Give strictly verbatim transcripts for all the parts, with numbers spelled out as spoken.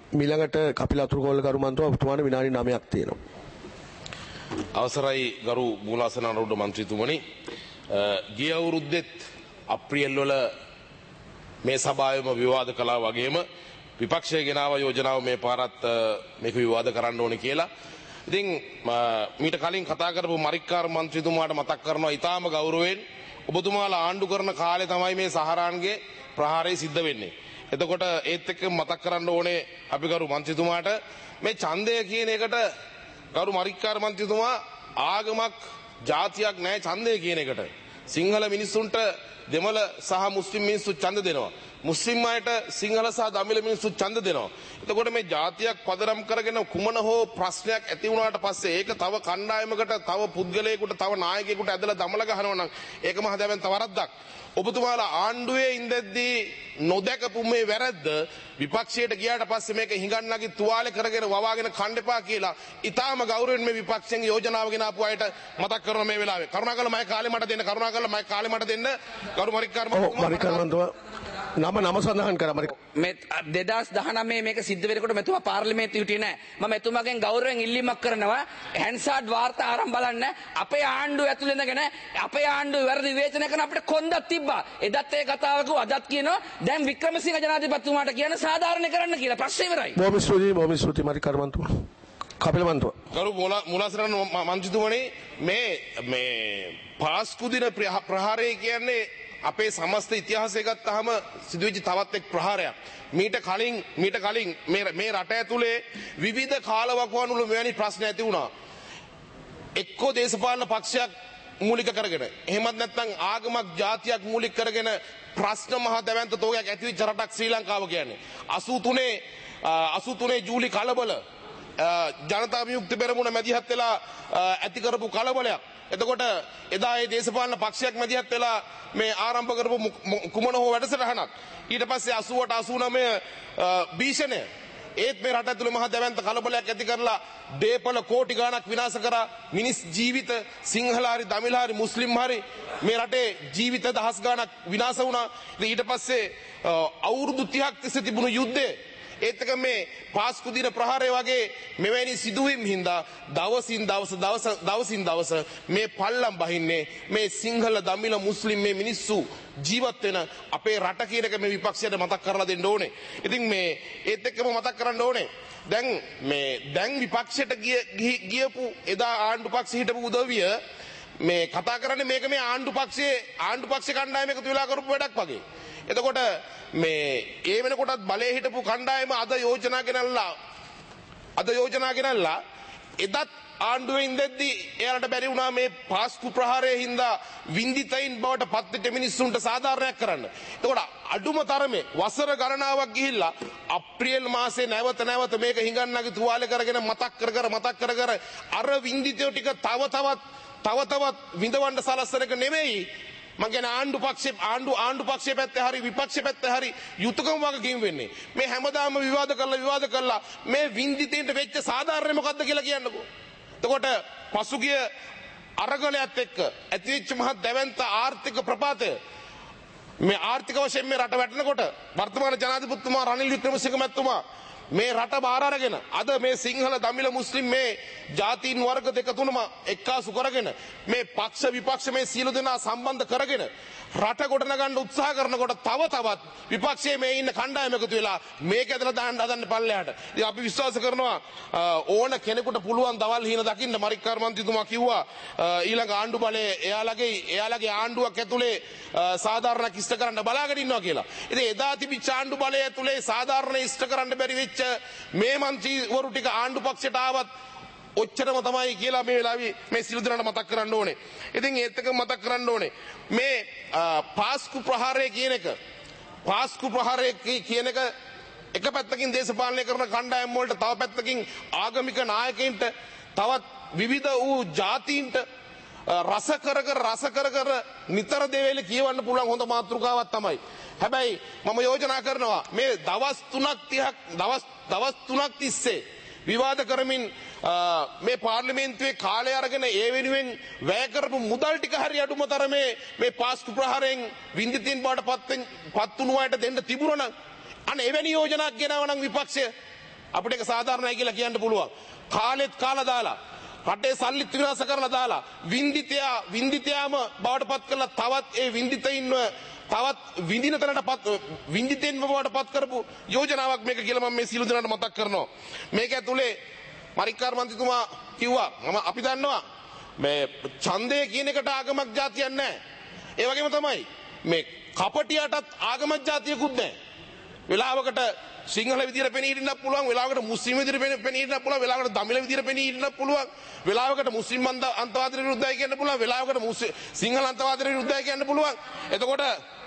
මීළඟට කපිල අතුරුකෝල්ල ගරු මන්ත්‍රී ඔබතුමාට විනාඩි නවයක් තියෙනවා. අවසරයි ගරු මූලාසනාරූඪ මන්ත්‍රීතුමනි, ගිය අවුරුද්දෙත් අප්‍රේල් වල මේ සභාවෙම විවාද කළා වගේම විපක්ෂය ගෙනාව යෝජනාව මේ පාරත් මේක විවාද කරන්න ඕනේ කියලා. ඉතින් මීට කලින් කතා කරපු මරික්කාර මන්ත්‍රීතුමාට මතක් කරනවා ඉතාම ගෞරවයෙන් ඔබතුමාලා ආණ්ඩු කරන කාලේ තමයි මේ සහරාන්ගේ ප්‍රහාරය සිද්ධ වෙන්නේ. එතකොට ඒත් එක්ක මතක් කරන්න ඕනේ අපි ගරු මන්ත්‍රීතුමාට මේ ඡන්දය කියන එකට ගරු මරික්කාර මන්ත්‍රීතුමා ආගමක් ජාතියක් නැහැ ඡන්දය කියන එකට. සිංහල මිනිස්සුන්ට දෙමළ සහ මුස්ලිම් මිනිස්සු ඡන්ද දෙනවා. මුස්ලිම් අයට සිංහල සහ දමිළ මිනිස්සු ඡන්ද දෙනවා. එතකොට මේ ජාතියක් පදනම් කරගෙන කුමන හෝ ප්‍රශ්නයක් ඇති වුණාට පස්සේ ඒක තව කණ්ඩායමකට තව පුද්ගලයෙකුට තව නායකයෙකුට ඇදලා දමල ගහනවා නම් ඒක මහ දැවෙන් තවරද්දක්. ඔබතුමාලා ආණ්ඩුවේ ඉඳද්දී නොදැකපු මේ වැරද්ද විපක්ෂයට ගියාට පස්සේ මේක හිඟන්නගේ තුවාලේ කරගෙන වවාගෙන කණ්ඩපා කියලා ඊටාම ගෞරවයෙන් මේ විපක්ෂයෙන් යෝජනාව ගෙන ආපු අයට මතක් කරනවා මේ වෙලාවේ. කරුණාකරලා මගේ කාලේ මට දෙන්න කරුණාකරලා මගේ කාලේ මට දෙන්න කරු මරික්කාර මන්ත්‍රීතුමා නම නම සඳහන් කරා මරික් මේ දෙදාස් දහනවයේ මේක සිද්ධ වෙනකොට මෙතුමා පාර්ලිමේන්තුවේ හිටියේ නැහැ. මම එතුමාගෙන් ගෞරවයෙන් ඉල්ලීමක් කරනවා හැන්සාඩ් වාර්තා ආරම්භ බලන්න අපේ ආණ්ඩුව ඇතුළේ ඉඳගෙන අපේ ආණ්ඩුව වැරදි විවේචනය කරන අපිට කොන්දක් තිබ්බා. එදත් ඒ කතාව කිව්වා අදත් කියනවා දැන් වික්‍රමසිංහ ජනාධිපතිතුමාට කියන සාධාරණ කරන්න කියලා. ප්‍රශ්නේ ඉවරයි. බොහොම ස්තුතියි බොහොම ස්තුතියි මරික්කාර මන්ත්‍රීතුමා. කපිල මන්ත්‍රීතුමා. ගරු මූලාසන මන්ත්‍රීතුමනි මේ මේ පාස්කු දින ප්‍රහාරය කියන්නේ අපේ සමස්ත ඉතිහාසය ගත්තාම සිදුවෙච්ච තවත් එක් ප්‍රහාරයක්. මීට කලින් මීට කලින් මේ මේ රට ඇතුලේ විවිධ කාලවකවානුවල මෙවැනි ප්‍රශ්න ඇති වුණා. එක්කෝ දේශපාලන පක්ෂයක් මූලික කරගෙන එහෙමත් නැත්නම් ආගමක් ජාතියක් මූලික කරගෙන ප්‍රශ්න මහ දැවැන්ත තෝගයක් ඇතිවෙච්ච රටක් ශ්‍රී ලංකාව කියන්නේ. අසූ තුනේ ජූලි කලබල ජනතා විමුක්ති පෙරමුණ මැදිහත් වෙලා ඇති කරපු කලබලයක්. එතකොට එදා ඒ දේශපාලන පක්ෂයක් මැදිහත් වෙලා මේ ආරම්භ කරපු කුමන හෝ වැඩසටහනක් ඊට පස්සේ අසූවට අසූනවය භීෂණය ඒත් මේ රට ඇතුළේ මහ දැවැන්ත කලබලයක් ඇති කරලා දේපල කෝටි ගණක් විනාශ කරා. මිනිස් ජීවිත සිංහල හරි දමිළ හරි මුස්ලිම් හරි මේ රටේ ජීවිත දහස් ගණක් විනාශ වුණා. ඊට පස්සේ අවුරුදු තිහක් තිස්සේ තිබුණු යුද්ධේ ඒත් එක මේ පාස්කු දින ප්‍රහාරය වගේ මෙවැනි සිදුවීම් හින්දා දවසින් දවස දවස දවසින් දවස මේ පල්ලම් බහින්නේ මේ සිංහල දමිළ මුස්ලිම් මේ මිනිස්සු ජීවත් වෙන අපේ රට කියන එක මේ විපක්ෂයට මතක් කරලා දෙන්න ඕනේ. ඉතින් මේ ඒත් එක්කම මතක් කරන්න ඕනේ දැන් මේ දැන් විපක්ෂයට ගියපු එදා ආණ්ඩු පක්ෂ හිටපු උදවිය මේ කතා කරන්නේ මේක මේ ආණ්ඩු පක්ෂයේ ආණ්ඩු පක්ෂ කණ්ඩායම එකතු වෙලා කරපු වැඩක් වගේ. එතකොට මේ ඒ වෙනකොටත් බලයේ හිටපු කණ්ඩායම අද යෝජනා ගෙනල්ලා අද යෝජනා ගෙනල්ලා එදත් ආණ්ඩුවේ ඉඳද්දී එයාලට බැරි වුණා මේ පාස්කු ප්‍රහාරයේ හින්දා වින්දිතයින් බවට පත්වෙච්ච මිනිස්සුන්ට සාධාරණයක් කරන්න. එතකොට අඩුම තරමේ වසර ගණනාවක් ගිහිල්ලා අප්‍රේල් මාසේ නැවත නැවත මේක හිඟන්නගේ තුවාලේ කරගෙන මතක් කර කර මතක් කර කර අර වින්දිතයෝ ටික තව තවත් තව තවත් විඳවන්න සලස්සන එක නෙමෙයි. මම කියන්නේ ආණ්ඩු පක්ෂේ ආණ්ඩු ආණ්ඩු පක්ෂයේ පැත්තේ හරි විපක්ෂයේ පැත්තේ හරි යුතුයකම වගකීම් වෙන්නේ. මේ හැමදාම විවාද කරලා විවාද කරලා මේ වින්දිතේන්ට වෙච්ච සාධාරණ මොකද්ද කියලා කියන්නකෝ. එතකොට පසුගිය අරගලයත් එක්ක ඇතිවෙච්ච මහත් දැවැන්ත ආර්ථික ප්‍රපාතය මේ ආර්ථික වශයෙන් මේ රට වැටෙනකොට වර්තමාන ජනාධිපතිතුමා රනිල් වික්‍රමසිංහ මැතිතුමා මේ රට බාර අරගෙන අද මේ සිංහල දමිළ මුස්ලිම් මේ ජාතීන් වර්ග දෙක තුනම එක්කාසු කරගෙන මේ පක්ෂ විපක්ෂ මේ සියලු දෙනා සම්බන්ධ කරගෙන රට ගොඩනගන්න උත්සාහ කරනකොට තව තවත් විපක්ෂයේ මේ ඉන්න කණ්ඩායම එකතු වෙලා මේක ඇදලා දාන්න හදන්න පල්ලෙහාට. ඉතින් අපි විශ්වාස කරනවා ඕන කෙනෙකුට පුළුවන් දවල් හීන දකින්න මරික්කාර මන්ත්‍රීතුමා කිව්වා ඊළඟ ආණ්ඩු බලයේ එයාලගේ එයාලගේ ආණ්ඩුවක් ඇතුලේ සාධාරණයක් ඉෂ්ට කරන්න බලාගෙන ඉන්නවා කියලා. ඉතින් එදා තිබිච්ච ආණ්ඩු බලය ඇතුලේ සාධාරණ ඉෂ්ට කරන්න බැරි වෙච්ච මේ මන්ත්‍රීවරු ටික ආණ්ඩු පක්ෂයට ආවත් ඔච්චරම තමයි කියලා මේ වෙලාවේ මේ සිළු දෙනාට මතක් කරන්න ඕනේ. ඉතින් ඒත් එක මතක් කරන්න ඕනේ මේ පාස්කු ප්‍රහාරය කියන එක පාස්කු ප්‍රහාරය කියන එක එක පැත්තකින් දේශපාලනය කරන කණ්ඩායම් වලට තව පැත්තකින් ආගමික නායකයින්ට තවත් විවිධ වූ ජාතීන්ට රස කර කර රස කර කර නිතර දෙවේලේ කියවන්න පුළුවන් හොඳ මාතෘකාවක් තමයි. හැබැයි මම යෝජනා කරනවා මේ දවස් තුනක් තිහක් දවස් දවස් තුනක් තිස්සේ විවාද කරමින් මේ පාර්ලිමේන්තුවේ කාලය අරගෙන ඒ වෙනුවෙන් වැය කරපු මුදල් ටික හරි අඩුම තරමේ මේ පාස්කු ප්‍රහාරයෙන් වින්දිතින් බවට පත් පත් වුණු අයට දෙන්න තිබුණා නම් අන්න එවැනි යෝජනාවක් ගෙනාව නම් විපක්ෂය අපිට ඒක සාධාරණයි කියලා කියන්න පුළුවන්. කාලෙත් කාලා දාලා රටේ සල්ලිත් විනාශ කරලා දාලා වින්දිතයා වින්දිතයාම බවට පත් කරලා තවත් ඒ වින්දිතයින්ව තවත් විඳින තැනට වින්දිතෙන්ම බවට පත් කරපු යෝජනාවක් මේක කියලා මම මේ සියලු දෙනාට මතක් කරනවා. මේක ඇතුලේ මරික්කාර මන්ත්‍රීතුමා කිව්වා මම අපි දන්නවා මේ ඡන්දය කියන එකට ආගමක් જાතියක් නැහැ. ඒ වගේම තමයි මේ කපටියටත් ආගමක් જાතියකුත් නැහැ. වෙලාවකට සිංහල විදියට පෙනී හිටින්නත් පුළුවන්, වෙලාවකට මුස්ලිම් විදියට පෙනී හිටින්නත් පුළුවන්, වෙලාවකට දමිළ විදියට පෙනී හිටින්නත් පුළුවන්, වෙලාවකට මුස්ලිම් අන්තවාදීන් විරුද්ධයි කියන්න පුළුවන්, වෙලාවකට සිංහල අන්තවාදීන් විරුද්ධයි කියන්න පුළුවන්. එතකොට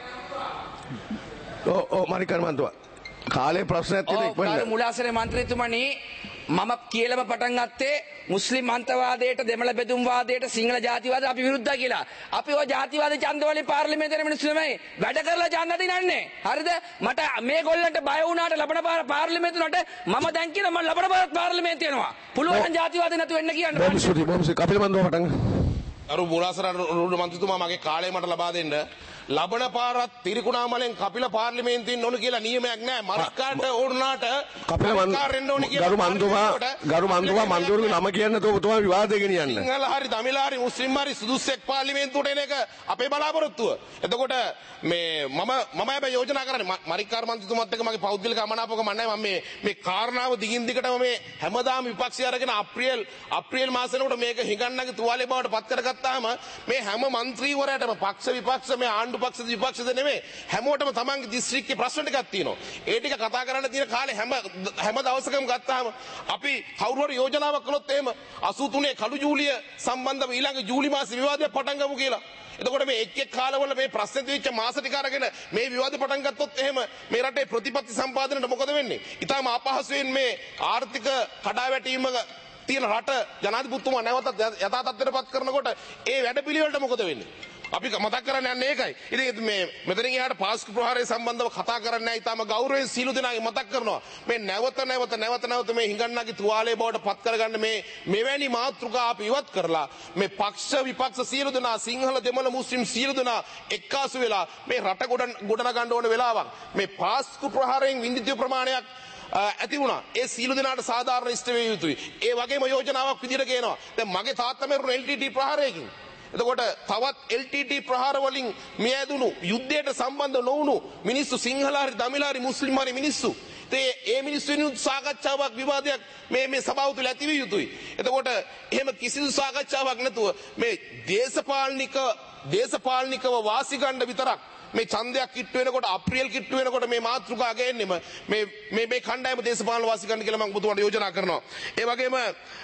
ඔව් ඔව් මරික්කාර මන්ත්‍රීතුමා කාලේ ප්‍රශ්නයක් තියෙන ඉක්මනට මුලාසනේ මන්ත්‍රීතුමනි මම කියලම පටන් ගත්තේ මුස්ලිම් අන්තවාදයට දෙමළ බෙදුම් වාදයට සිංහල ජාතිවාදයට අපි විරුද්ධයි කියලා. අපි ඔය ජාතිවාද ඡන්දවලින් පාර්ලිමේන්තුවේ මිනිස්සු නෙමෙයි වැඩ කරලා ඡන්ද දිනන්නේ. හරිද? මට මේගොල්ලන්ට බය වුණාට ලබන පාර පාර්ලිමේන්තුවට මම දැන් කියන මම ලබන පාර පාර්ලිමේන්තුව යනවා. පුළුවන් ජාතිවාද නැතුව එන්න කියන්න. බොහොම ස්තුතියි බොහොම ස්තුතියි කපිල මන්ත්‍රීතුමා පටන් අරු මුලාසර මන්ත්‍රීතුමා මගේ කාලය මට ලබා දෙන්න. ලබන පාරත් තිරිකුණාමලෙන් කපිල පාර්ලිමේන්තුවෙන් ඕන කියලා නියමයක් නැහැ. මරික්කාට ඕනාට කපිල මන්ත්‍රීතුමා ගරු මන්ත්‍රීතුමා ගරු මන්ත්‍රීතුමා මන්ත්‍රීතුමා නම කියන්න තෝ ඔබතුමා විවාදේ ගෙනියන්න. සිංහල හරි දමිළ හරි මුස්ලිම් හරි සුදුස්සෙක් පාර්ලිමේන්තුවට එන එක අපේ බලාපොරොත්තුව. එතකොට මේ මම මම හැබැයි යෝජනා කරන්නේ මරික්කාර මන්ත්‍රීතුමාත් එක්ක මගේ පෞද්ගලික අමනාපකම නැහැ. මම මේ මේ කාරණාව දිගින් දිගටම මේ හැමදාම විපක්ෂය අරගෙන අප්‍රේල් අප්‍රේල් මාසෙනකොට මේක හිඟන්නගේ තුවාලේ බවට පත් කරගත්තාම මේ හැම මන්ත්‍රීවරයටම පක්ෂ විපක්ෂ මේ ආණ්ඩු පක්ෂ විපක්ෂද නෙමෙයි හැමෝටම තමන්ගේ දිස්ත්‍රික්කේ ප්‍රශ්න ටිකක් තියෙනවා. ඒ ටික කතා කරන්න තියෙන කාලේ හැම හැම දවසකම ගත්තාම අපි කවුරු හරි යෝජනාවක් කළොත් එහෙම අසූ තුනේ කළු ජූලිය සම්බන්ධව ඊළඟ ජූලි මාසේ විවාදයක් පටන් ගමු කියලා. එතකොට මේ එක් එක් කාලවල මේ ප්‍රශ්න දෙවිච්ච මාස ටික අරගෙන මේ විවාද පටන් ගත්තොත් එහෙම මේ රටේ ප්‍රතිපත්ති සම්පාදනයට මොකද වෙන්නේ? ඊටම අපහසුයෙන් මේ ආර්ථික කඩාවැටීම තියෙන රට ජනාධිපතිතුමා නැවතත් යථා තත්ත්වයට පත් කරනකොට ඒ වැඩපිළිවෙලට මොකද වෙන්නේ? අපි මතක් කරන්න යන්නේ ඒකයි. ඉතින් මේ මෙතනින් එහාට පාස්කු ප්‍රහාරය සම්බන්ධව කතා කරන්නේ නැහැ. ඊටම ගෞරවයෙන් සීලු දෙනාගේ මතක් කරනවා. මේ නැවත නැවත නැවත නැවත මේ හිඟන්නාගේ තුවාලේ බවට පත් කරගන්න මේ මෙවැනි මාතෘකා අපි ඉවත් කරලා මේ පක්ෂ විපක්ෂ සීලු දෙනා සිංහල දෙමළ මුස්ලිම් සීලු දෙනා එක්කාසු වෙලා මේ රට ගොඩ ගොඩනගන්න ඕන වෙලාවක්. මේ පාස්කු ප්‍රහාරයෙන් විඳිත ප්‍රමාණයක් ඇති වුණා. ඒ සීලු දෙනාට සාධාරණ ඉෂ්ට වේ යුතුයි. ඒ වගේම යෝජනාවක් විදිහට කියනවා. දැන් මගේ තාත්තා මෙරුණ එල් ටී ටී ප්‍රහාරයකින්. එතකොට තවත් එල් ටී ටී ප්‍රහාර වලින් මියදුණු යුද්ධයට සම්බන්ධ නොවුණු මිනිස්සු සිංහල හරි දමිළ හරි මුස්ලිම් හරි මිනිස්සු. ඒ ඒ මිනිස්සු වෙනුත් සාකච්ඡාවක් විවාදයක් මේ මේ සභාව තුළ ඇති විය යුතුයි. එතකොට එහෙම කිසිදු සාකච්ඡාවක් නැතුව මේ දේශපාලනික දේශපාලනිකව වාසි ගන්න විතරක් මේ ඡන්දයක් කිට්ටු වෙනකොට අප්‍රේල් කිට්ටු වෙනකොට මේ මාතෘකා ගේන්නෙම මේ මේ මේ කණ්ඩායම දේශපාලන වාසි ගන්න කියලා මම ඔබතුමාට යෝජනා කරනවා. ඒ වගේම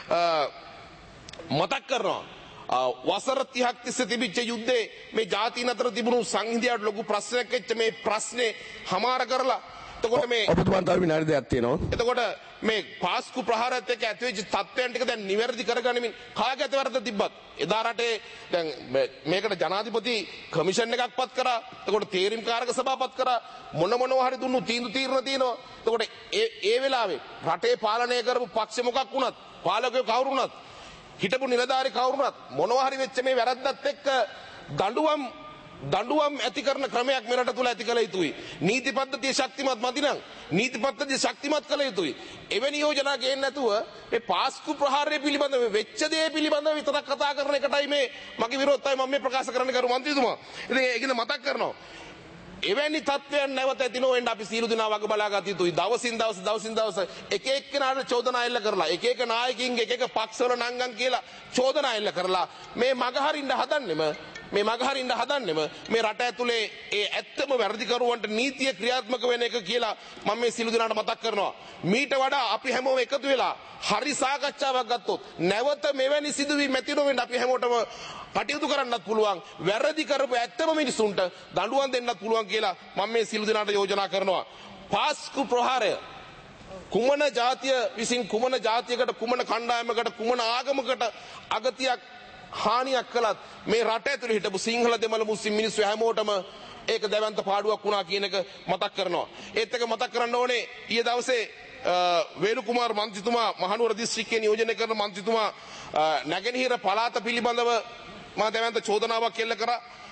මතක් කරනවා වසර තිහක් තිස්සේ තිබිච්ච යුද්ධේ මේ ජාතීන් අතර තිබුණු සංහිඳියාවට ලොකු ප්‍රශ්නයක් වෙච්ච මේ ප්‍රශ්නේ හමාර කරලා එතකොට මේ ඔබතුමාට තව විනාඩි දෙකක් තියෙනවා. එතකොට මේ පාස්කු ප්‍රහාරات එක්ක ඇතිවෙච්ච තත්ත්වයන් ටික දැන් නිවැරදි කරගනිමින් කාගේ අතවරද තිබ්බත් එදා රටේ දැන් මේකට ජනාධිපති කමිෂන් එකක් පත් කරා. එතකොට තේරීම් කාරක සභාව පත් කරා. මොන මොනවා හරි දුන්නු තීන්දුව තීරණ තියෙනවා. එතකොට ඒ ඒ වෙලාවේ රටේ පාලනය කරපු පක්ෂ මොකක් වුණත් පාලකයෝ කවුරු වුණත් හිටපු නිලධාරි කවුරුනත් මොනවා හරි වෙච්ච මේ වැරද්දත් එක්ක දඬුවම් දඬුවම් ඇති කරන ක්‍රමයක් මෙරට තුල ඇති කළ යුතුයි. නීති පද්ධතිය ශක්තිමත් මදි නම් නීති පද්ධතිය ශක්තිමත් කළ යුතුයි. එවැනි යෝජනා ගේන්න නැතුව මේ පාස්කු ප්‍රහාරය පිළිබඳව වෙච්ච දේ පිළිබඳව විතරක් කතා කරන එකටයි මේ මගේ විරෝධතාවය මම මේ ප්‍රකාශ කරන්න කරු මන්ත්‍රීතුමා. ඉතින් ඒකින්ද මතක් කරනවා. එවැනි තත්ත්වයන් නැවත ඇති නොවෙන්න අපි සීලු දෙනා වග බලාගත යුතුයි. දවසින් දවස දවසින් දවස එක එක්කෙනාට චෝදනා එල්ල කරලා එක එක නායකින්ගේ එක එක පක්ෂවල නංගන් කියලා චෝදනා එල්ල කරලා මේ මගහරින්න හදන්නෙම මේ මගහරින්න හදන්නෙම මේ රට ඇතුලේ ඒ ඇත්තම වැරදිකරුවන්ට නීතිය ක්‍රියාත්මක වෙන එක කියලා මම මේ සීලු දෙනාට මතක් කරනවා. මීට වඩා අපි හැමෝම එකතු වෙලා හරි සාකච්ඡාවක් ගත්තොත් නැවත මෙවැනි සිදුවීම් ඇති නොවෙන්න අපි හැමෝටම කටයුතු කරන්නත් පුළුවන්. වැරදි කරපු ඇත්තම මිනිසුන්ට දඬුවම් දෙන්නත් පුළුවන් කියලා මම මේ සිළු දෙනාට යෝජනා කරනවා. පාස්කු ප්‍රහාරය කුමන ජාතිය විසින් කුමන ජාතියකට කුමන කණ්ඩායමකට කුමන ආගමකට අගතියක් හානියක් කළත් මේ රට ඇතුළේ හිටපු සිංහල දෙමළ මුස්ලිම් මිනිස්සු හැමෝටම ඒක දැවැන්ත පාඩුවක් වුණා කියන එක මතක් කරනවා. ඒත් එක මතක් කරන්න ඕනේ ඊයේ දවසේ වේලු කුමාර මන්ත්‍රීතුමා මහනුවර දිස්ත්‍රික්කයේ නියෝජනය කරන මන්ත්‍රීතුමා නැගෙනහිර පළාත පිළිබඳව මා දැවැන්ත චෝදනාවක් එල්ල කරා.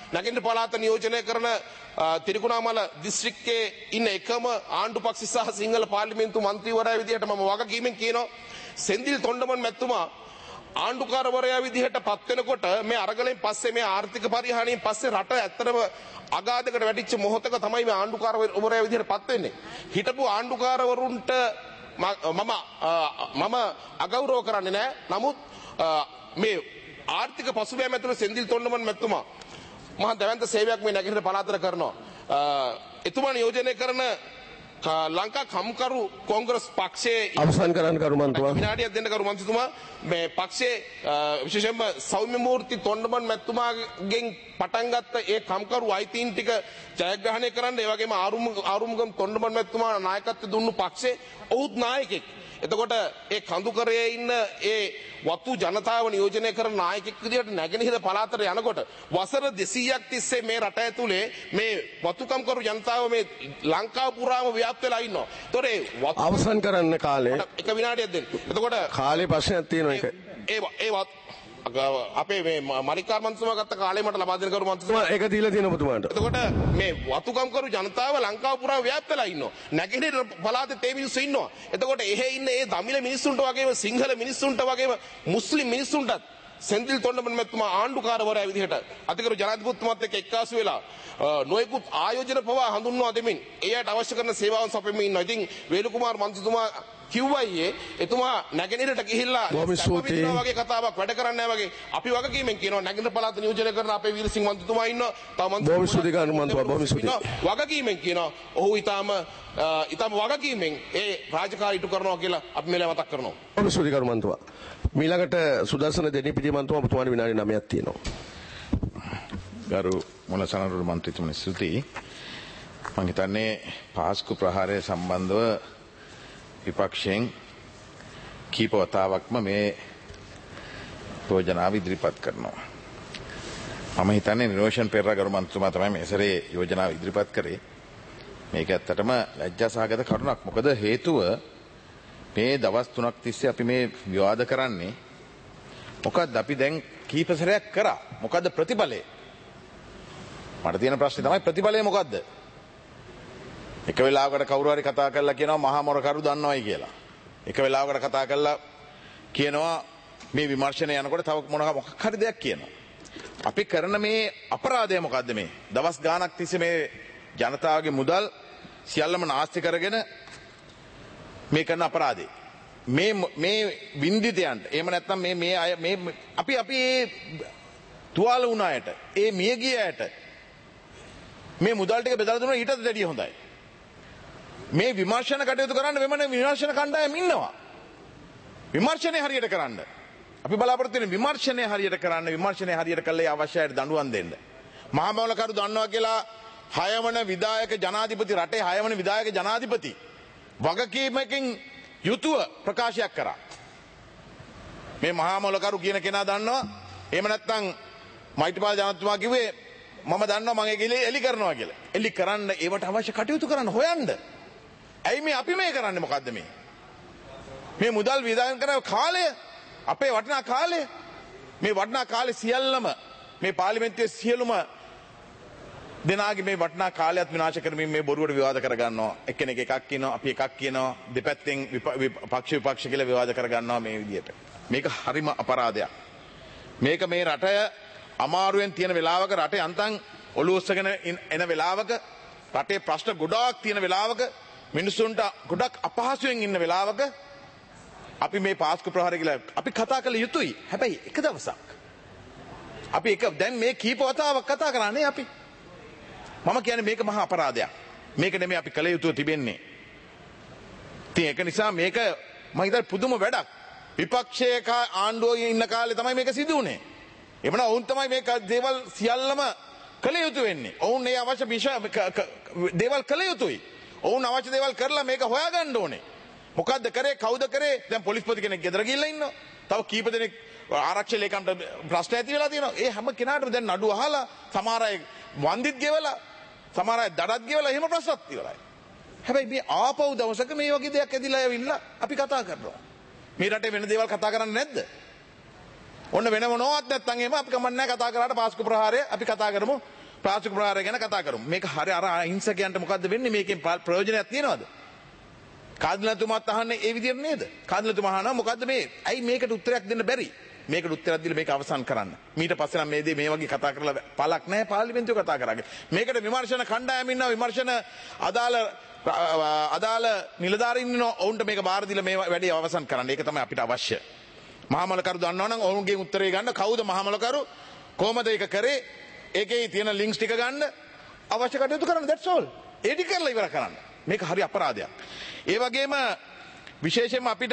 නැගෙනහිර පළාත නියෝජනය කරන තිරිකුණාමල දිස්ත්‍රික්කයේ ඉන්න එකම ආණ්ඩු පක්ෂ සහ සිංහල පාර්ලිමේන්තු මන්ත්‍රීවරයා විදිහට මම වගකීමෙන් කියනවා සෙන්දිල් තොණ්ඩමන් මැතිතුමා ආණ්ඩුකාරවරයා විදිහට පත් වෙනකොට මේ අරගලෙන් පස්සේ මේ ආර්ථික පරිහානියෙන් පස්සේ රට ඇත්තටම අගාධයකට වැටිච්ච මොහොතක තමයි මේ ආණ්ඩුකාරවරයා විදිහට පත් වෙන්නේ. හිටපු ආණ්ඩුකාරවරුන්ට මම මම අගෞරව කරන්නේ නැහැ. නමුත් මේ ආර්ථික පසුබෑම ඇතුළේ සෙන්දිල් තොණ්ඩමන් මැතිතුමා මහා දැවැන්ත සේවයක් මේ නැගෙනහිර පළාතට කරනවා. එතුමා නියෝජනය කරන ලංකා කම්කරු කොංග්‍රස් පක්ෂයේ අවසන් කරන්න කරු මන්තුමා විනාඩියක් දෙන්න කරු මන්ත්‍රීතුමා මේ පක්ෂයේ විශේෂයෙන්ම සෞම්‍ය මූර්ති තොණ්ඩමන් මැතිතුමාගෙන් පටන් ගත්ත ඒ කම්කරු අයිතීන් ටික ජයග්‍රහණය කරන්න ඒ වගේම ආරුමුගම් තොණ්ඩමන් මැතිතුමා නායකත්වය දුන්නු පක්ෂයේ ඔහුත් නායකෙක්. එතකොට ඒ කඳුකරයේ ඉන්න ඒ වතු ජනතාව නියෝජනය කරන නායකෙක් විදිහට නැගෙනහිර පළාතට යනකොට වසර දෙසීයක් තිස්සේ මේ රට ඇතුලේ මේ වතුකම්කරු ජනතාව මේ ලංකාව පුරාම ව්‍යාප්ත වෙලා ඉන්නවා. ඒතකොට අවසන් කරන්න කාලේ එක විනාඩියක් දෙන්න. එතකොට කාලේ ප්‍රශ්නයක් තියෙනවා ඒක. ඒ ඒ අපේ මේ මරිකාර් මන්ත්‍රීතුමා ගත්ත කාලේ මට ලබා දෙන්න කරු මන්ත්‍රීතුමා ඒක දීලා තියෙනවා ඔබතුමාට. එතකොට මේ වතුකම්කරු ජනතාව ලංකාව පුරා ව්‍යාප්ත වෙලා ඉන්නවා. නැගෙනහිර පළාතේ තේ මිනිස්සු ඉන්නවා. එතකොට එහෙ ඉන්න ඒ දමිළ මිනිස්සුන්ට වගේම සිංහල මිනිස්සුන්ට වගේම මුස්ලිම් මිනිස්සුන්ටත් සෙන්දිල් තොණ්ඩමන් මැතිතුමා ආණ්ඩුකාරවරයා විදිහට අතිගරු ජනාධිපතිතුමාත් එක්ක එක්කාසු වෙලා නොයෙකුත් ආයෝජන පවා හඳුන්වා දෙමින් එයට අවශ්‍ය කරන සේවාවන් සපයමින් ඉන්නවා. ඉතින් වේලුකුමාර් මන්ත්‍රීතුමා කිව්වයියේ එතුමා නැගෙනහිරට ගිහිල්ලා වගේ කතාවක් වැඩ කරන්නේ නැහැ වගේ අපි වගකීමෙන් කියනවා නැගෙනහිර පළාත නියෝජනය කරන අපේ වීරසිංහ මන්ත්‍රීතුමා ඉන්නවා. තව බොහොම ස්තුතියි ගන්න මන්ත්‍රීතුමා බොහොම ස්තුතියි. වගකීමෙන් කියනවා ඔහු ඊටාම ඊටාම වගකීමෙන් ඒ රාජකාරී ඉටු කරනවා කියලා අපි මෙලව මතක් කරනවා. බොහොම ස්තුතියි ගන්න මන්ත්‍රීතුමා. මීළඟට සුදර්ශන දෙනිපිටිය මන්ත්‍රීතුමා ඔබතුමාට විනාඩි නවයක් තියෙනවා. ගරු මොනසනරුරු මන්ත්‍රීතුමනි ස්තුතියි. මම හිතන්නේ පාස්කු ප්‍රහාරය සම්බන්ධව විපක්ෂයෙන් කීප වතාවක්ම මේ යෝජනාව ඉදිරිපත් කරනවා. මම හිතන්නේ නිරෝෂන් පෙරේරා ගරු මන්ත්‍රීතුමා තමයි මේ සැරේ යෝජනාව ඉදිරිපත් කරේ. මේක ඇත්තටම ලැජ්ජාසහගත කරුණක්. මොකද හේතුව මේ දවස් තුනක් තිස්සේ අපි මේ විවාද කරන්නේ මොකද්ද අපි දැන් කීප සැරයක් කරා. මොකද්ද ප්‍රතිඵලය? මට තියෙන ප්‍රශ්නේ තමයි ප්‍රතිඵලය මොකද්ද? එක වෙලාවකට කවුරු හරි කතා කරලා කියනවා මහා මොරකරු දන්නවයි කියලා. එක වෙලාවකට කතා කරලා කියනවා මේ විමර්ශනය යනකොට තව මොනවා මොකක් හරි දෙයක් කියනවා. අපි කරන මේ අපරාධය මොකද්ද මේ? දවස් ගාණක් තිස්සේ මේ ජනතාවගේ මුදල් සියල්ලම නාස්ති කරගෙන මේ කරන අපරාධේ. මේ මේ වින්දිතයන්ට එහෙම නැත්නම් මේ මේ අය මේ අපි අපි මේ තුවාල වුණ අයට, ඒ මිය ගිය අයට මේ මුදල් ටික බෙදලා දුන්නා ඊටත් වැඩිය හොඳයි. මේ විමර්ශන කටයුතු කරන්න වෙන විමර්ශන කණ්ඩායම් ඉන්නවා. විමර්ශනය හරියට කරන්න. අපි බලාපොරොත්තු වෙන විමර්ශනය හරියට කරන්න, විමර්ශනය හරියට කළේ අවශ්‍යයට දඬුවම් දෙන්න. මහා මවලකරු දන්නවා කියලා හයවන විධායක ජනාධිපති රටේ හයවන විධායක ජනාධිපති වගකීමකින් යුතුව ප්‍රකාශයක් කරා. මේ මහා මවලකරු කියන කෙනා දන්නවා. එහෙම නැත්නම් මෛත්‍රීපාල ජනාධිපතිතුමා කිව්වේ මම දන්නවා මම ඒක එලි කරනවා කියලා. එලි කරන්න ඒවට අවශ්‍ය කටයුතු කරන්න හොයන්න. ඇයි මේ අපි මේ කරන්නේ මොකද්ද මේ? මේ මුදල් වියදම් කරන කාලය අපේ වටිනා කාලය මේ වටිනා කාලේ සියල්ලම මේ පාර්ලිමේන්තුවේ සියලුම දෙනාගේ මේ වටිනා කාලයත් විනාශ කරමින් මේ බොරුවට විවාද කරගන්නවා. එක්කෙනෙක් එකක් කියනවා අපි එකක් කියනවා දෙපැත්තෙන් පක්ෂ විපක්ෂ කියලා විවාද කරගන්නවා මේ විදියට. මේක හරිම අපරාධයක්. මේක මේ රට අමාරුවෙන් තියෙන වෙලාවක රටේ අන්තම් ඔලුව උස්සගෙන එන වෙලාවක රටේ ප්‍රශ්න ගොඩාක් තියෙන වෙලාවක මිනිස්සුන්ට ගොඩක් අපහසුයෙන් ඉන්න වෙලාවක අපි මේ පාස්කු ප්‍රහාරය කියලා අපි කතා කළ යුතුයි. හැබැයි එක දවසක් අපි එක දැන් මේ කීප වතාවක් කතා කරන්නේ අපි. මම කියන්නේ මේක මහා අපරාධයක්. මේක නෙමෙයි අපි කළ යුතුව තිබෙන්නේ. ඉතින් ඒක නිසා මේක මම හිතන්නේ පුදුම වැඩක්. විපක්ෂයේ ආණ්ඩුවේ ඉන්න කාලේ තමයි මේක සිදු වුනේ. එමන ඔවුන් තමයි මේක දේවල් සියල්ලම කළ යුතු වෙන්නේ. ඔවුන් මේ අවශ්‍ය දේවල් කළ යුතුයි. ඔවුන් අවශ්‍ය දේවල් කරලා මේක හොයාගන්න ඕනේ. මොකද්ද කරේ කවුද කරේ? දැන් පොලිස්පති කෙනෙක් ගෙදර ගිහිල්ලා ඉන්නවා. තව කීප දෙනෙක් ආරක්ෂක ලේකම්ට ප්‍රශ්න ඇති වෙලා තියෙනවා. ඒ හැම කෙනාටම දැන් නඩු අහලා සමහර අය වන්දිත් ගෙවලා සමහර අය දඩත් ගෙවලා එහෙම ප්‍රශ්නත් ඉවරයි. හැබැයි මේ ආපහු දවසක මේ වගේ දෙයක් ඇදිලා ඇවිල්ලා අපි කතා කරනවා. මේ රටේ වෙන දේවල් කතා කරන්නේ නැද්ද? ඔන්න වෙන මොනවත් නැත්තම් එහෙම අපි කමන්නේ නැහැ කතා කරාට පාස්කු ප්‍රහාරය අපි කතා කරමු. පාසුක ප්‍රහාරය ගැන කතා කරමු. මේක හරි අර අහිංසකයන්ට මොකද්ද වෙන්නේ? මේකෙන් ප්‍රයෝජනයක් තියනවද? කාදිනතුමාත් අහන්නේ ඒ විදිහට නේද? කාදිනතුමා අහනවා මොකද්ද මේ? ඇයි මේකට උත්තරයක් දෙන්න බැරි? මේකට උත්තරයක් දීලා මේක අවසන් කරන්න. ඊට පස්සේ නම් මේ දේ මේ වගේ කතා කරලා පළක් නැහැ පාර්ලිමේන්තුවේ කතා කරාගෙන. මේකට විමර්ශන කණ්ඩායම් ඉන්නවා විමර්ශන අදාළ අදාළ නිලධාරීන් ඉන්නවා ඔවුන්ට මේක බාර දීලා මේ වැඩේ අවසන් කරන්න. ඒක තමයි අපිට අවශ්‍ය. මහමලකරු දන්නවනම් ඔවුන්ගේ උත්තරේ ගන්න කවුද මහමලකරු කොහමද ඒක කරේ? ඒකේ තියෙන ලින්ක්ස් ටික ගන්න අවශ්‍ය කටයුතු කරන්න. that's all. ඒ ටික කරලා ඉවර කරන්න. මේක හරි අපරාධයක්. ඒ වගේම විශේෂයෙන්ම අපිට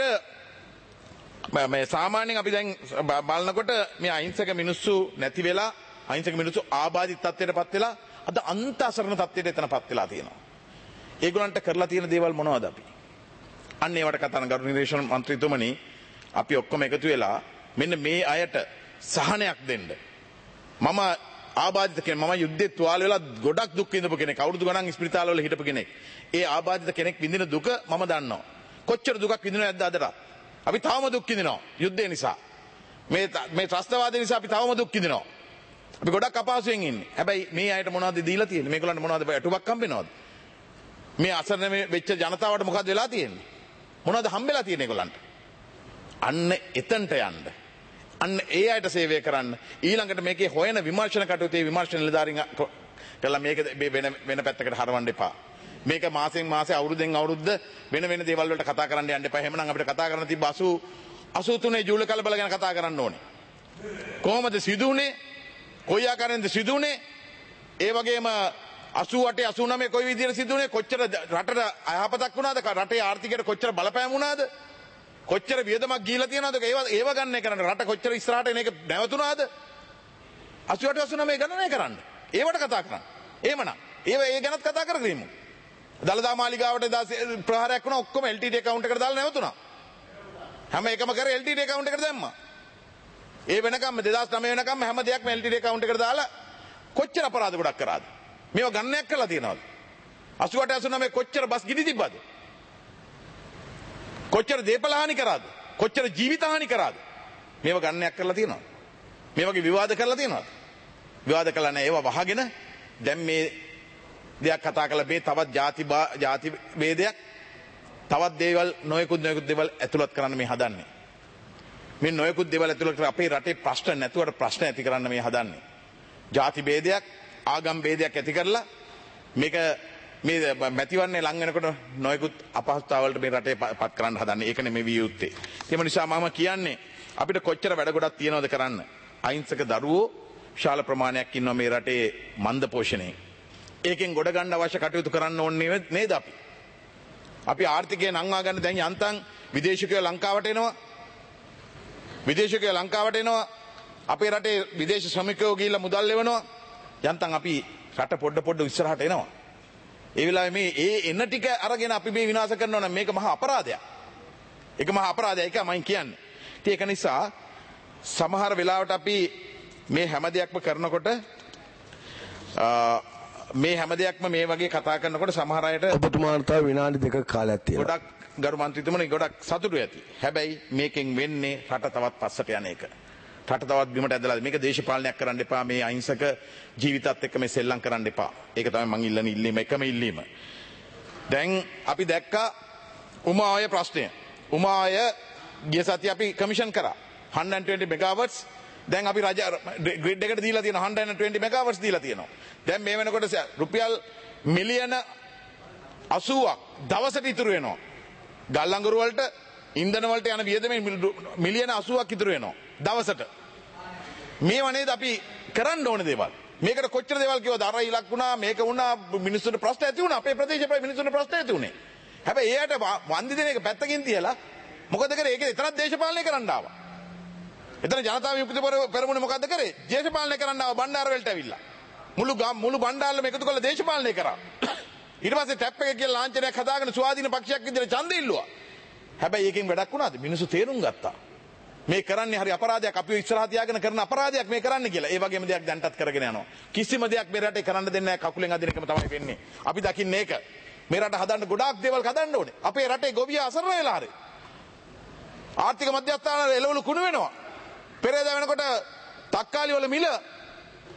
මේ සාමාන්‍යයෙන් අපි දැන් බලනකොට මේ අහිංසක මිනිස්සු නැති වෙලා අහිංසක මිනිස්සු ආබාධිත තත්ත්වයටපත් වෙලා අද අන්ත අසරණ තත්ත්වයට එතනපත් වෙලා තියෙනවා. ඒගොල්ලන්ට කරලා තියෙන දේවල් මොනවද අපි? අන්න ඒවට කතා කරන ගරු නිර්දේශන මන්ත්‍රීතුමනි අපි ඔක්කොම එකතු වෙලා මෙන්න මේ අයට සහනයක් දෙන්න. මම ආබාධිත කෙනෙක් මම යුද්ධේ තුවාල වෙලා ගොඩක් දුක් විඳපු කෙනෙක් අවුරුදු ගණන් ස්පිරිතාලවල හිටපු කෙනෙක්. ඒ ආබාධිත කෙනෙක් විඳින දුක මම දන්නවා. කොච්චර දුකක් විඳිනවද අදට? අපි තවම දුක් විඳිනවා යුද්ධය නිසා. මේ මේ ත්‍රස්තවාදය නිසා අපි තවම දුක් විඳිනවා. අපි ගොඩක් අපහසුයෙන් ඉන්නේ. හැබැයි මේ අයට මොනවද දීලා තියෙන්නේ? මේගොල්ලන්ට මොනවද ඇටුමක් හම්බෙනවද? මේ අසරණ වෙච්ච ජනතාවට මොකද වෙලා තියෙන්නේ? මොනවද හම්බෙලා තියෙන්නේ ඒගොල්ලන්ට? අන්න එතනට යන්න. අන්න ඒ අයට සේවය කරන්න. ඊළඟට මේකේ හොයන විමර්ශන කටයුතු ඒ විමර්ශන නිලධාරීන් කළා මේක වෙන වෙන පැත්තකට හරවන්න එපා. මේක මාසෙන් මාසේ අවුරුද්දෙන් අවුරුද්ද වෙන වෙන දේවල් වලට කතා කරන්න යන්න එපා. එහෙමනම් අපිට කතා කරන්න තිබ්බ අසූ තුනේ ජූලි කලබල ගැන කතා කරන්න ඕනේ. කොහොමද සිදුුනේ? කොයි ආකාරයෙන්ද සිදුුනේ? ඒ වගේම අසූ අට අසූ නවය කොයි විදිහට සිදුුනේ? කොච්චර රටට අයහපතක් වුණාද? රටේ ආර්ථිකයට කොච්චර බලපෑම් වුණාද? කොච්චර වියදමක් ගිහිලා තියෙනවද? ඒව ඒව ගණනය කරන්න රට කොච්චර ඉස්සරහට එන එක නැවතුණාද? අසූ අට අසූ නවය ගණනය කරන්න. ඒවට කතා කරන්න. එහෙමනම් ඒව ඒ ගැනත් කතා කරගනිමු. දළදා මාලිගාවට ප්‍රහාරයක් වුණා ඔක්කොම එල් ටී ටී account එකට දාලා නැවතුණා. හැම එකම කරේ එල් ටී ටී account එකට දැම්මා. ඒ වෙනකම් දෙදාස් නවය වෙනකම් හැම දෙයක්ම එල් ටී ටී account එකට දාලා කොච්චර අපරාධ ගොඩක් කරාද? මේව ගණනයක් කරලා තියෙනවද? අසූ අට අසූ නවය කොච්චර බස් ගිනි තිබ්බද? කොච්චර දේපල හානි කරාද? කොච්චර ජීවිත හානි කරාද? මේව ගණනයක් කරලා තියෙනවද? මේ වගේ විවාද කරලා තියෙනවද? විවාද කළා නැහැ. ඒව වහගෙන දැන් මේ දෙයක් කතා කළ මේ තවත් ಜಾති ಜಾති ભેදයක් තවත් දේවල් නොයෙකුත් නොයෙකුත් දේවල් ඇතුළත් කරන්න මේ හදන්නේ. මේ නොයෙකුත් දේවල් ඇතුළත් කර අපේ රටේ ප්‍රශ්න නැතුවට ප්‍රශ්න ඇති කරන්න මේ හදන්නේ. ಜಾති ભેදයක් ආගම් ભેදයක් ඇති කරලා මේක මේ මැතිවරණය ලං වෙනකොට නොයෙකුත් අපහසුතාවලට මේ රටේ පත් කරන්න හදන්නේ. ඒක නෙමෙයි විය යුත්තේ. ඒ නිසා මම කියන්නේ අපිට කොච්චර වැඩ ගොඩක් තියනවද කරන්න. අහිංසක දරුවෝ විශාල ප්‍රමාණයක් ඉන්නවා මේ රටේ මන්ද පෝෂණයේ. ඒකෙන් ගොඩ ගන්න අවශ්‍ය කටයුතු කරන්න ඕනේ නේද අපි? අපි ආර්ථිකය නංවා ගන්න දැන් යන්තම් විදේශිකයෝ ලංකාවට එනවා. විදේශිකයෝ ලංකාවට එනවා. අපේ රටේ විදේශ ශ්‍රමිකයෝ ගිහිල්ලා මුදල් ලෙවනවා. යන්තම් අපි රට පොඩ පොඩ ඉස්සරහට එනවා. ඒ වෙලාවේ මේ ඒ එන ටික අරගෙන අපි මේ විනාශ කරනවා නම් මේක මහා අපරාධයක්. ඒක මහා අපරාධයක් ඒක මම කියන්නේ. ඒක නිසා සමහර වෙලාවට අපි මේ හැම දෙයක්ම කරනකොට මේ හැම දෙයක්ම මේ වගේ කතා කරනකොට සමහර අයට ඔබතුමාට තව විනාඩි දෙකක කාලයක් තියෙනවා. ගොඩක් ගරු මන්ත්‍රීතුමනි ගොඩක් සතුටු ඇති. හැබැයි මේකෙන් වෙන්නේ රට තවත් පස්සට යන එක. රට තවත් බිමට ඇදලා මේක දේශපාලනයක් කරන්න එපා. මේ අහිංසක ජීවිතත් එක්ක මේ සෙල්ලම් කරන්න එපා. ඒක තමයි මං ඉල්ලන ඉල්ලීම එකම ඉල්ලීම. දැන් අපි දැක්කා උමාය ප්‍රශ්නය. උමාය ගිය සතිය අපි කමිෂන් කරා. one hundred twenty megawatts දැන් අපි රජ ග්‍රිඩ් එකට දීලා තියෙනවා one hundred twenty megawatts දීලා තියෙනවා. දැන් මේ වෙනකොට රුපියල් මිලියන අසූවක් දවසට ඉතුරු වෙනවා. ගල් අඟුරු වලට ඉන්ධන වලට යන වියදමේ මිලියන අසූවක් ඉතුරු වෙනවා දවසට. මේව නේද අපි කරන්න ඕන දේවල්. මේකට කොච්චර දේවල් කිව්වද? අර ඉලක්ක වුණා මේක වුණා මිනිස්සුන්ට ප්‍රශ්න ඇති වුණා. අපේ ප්‍රදේශයේ මිනිස්සුන්ට ප්‍රශ්න ඇති වුණේ. හැබැයි එයාට වන්දි දෙන එක පැත්තකින් තියලා මොකද කරේ? ඒක එතරම් දේශපාලනය කරන්න ආවා. එතන ජනතාව විමුක්ති පෙරමුණ මොකද්ද කරේ? දේශපාලනය කරන්න ආව බණ්ඩාර වලට ඇවිල්ලා. මුළු මුළු බණ්ඩාරලම එකතු කරලා දේශපාලනය කරා. ඊට පස්සේ ටැප් එක කියලා ලාංඡනයක් හදාගෙන ස්වාධීන පක්ෂයක් විදිහට ඡන්දෙ ඉල්ලුවා. හැබැයි ඒකෙන් වැඩක් වුණාද? මිනිස්සු තේරුම් ගත්තා. මේ කරන්නේ හරි අපරාධයක්. අපිව ඉස්සරහ තියාගෙන කරන අපරාධයක් මේ කරන්න කියලා. ඒ වගේම දෙයක් දැන්ටත් කරගෙන යනවා. කිසිම දෙයක් මේ රටේ කරන්න දෙන්නේ නැහැ. කකුලෙන් අදින එකම තමයි වෙන්නේ. අපි දකින්නේ ඒක. මේ රට හදන්න ගොඩාක් දේවල් හදන්න ඕනේ. අපේ රටේ ගොවියා අසරණ වෙලා හරි. ආර්ථික මධ්‍යස්ථාන එළවලු කුණු වෙනවා. පෙරේද වෙනකොට තක්කාලි වල මිල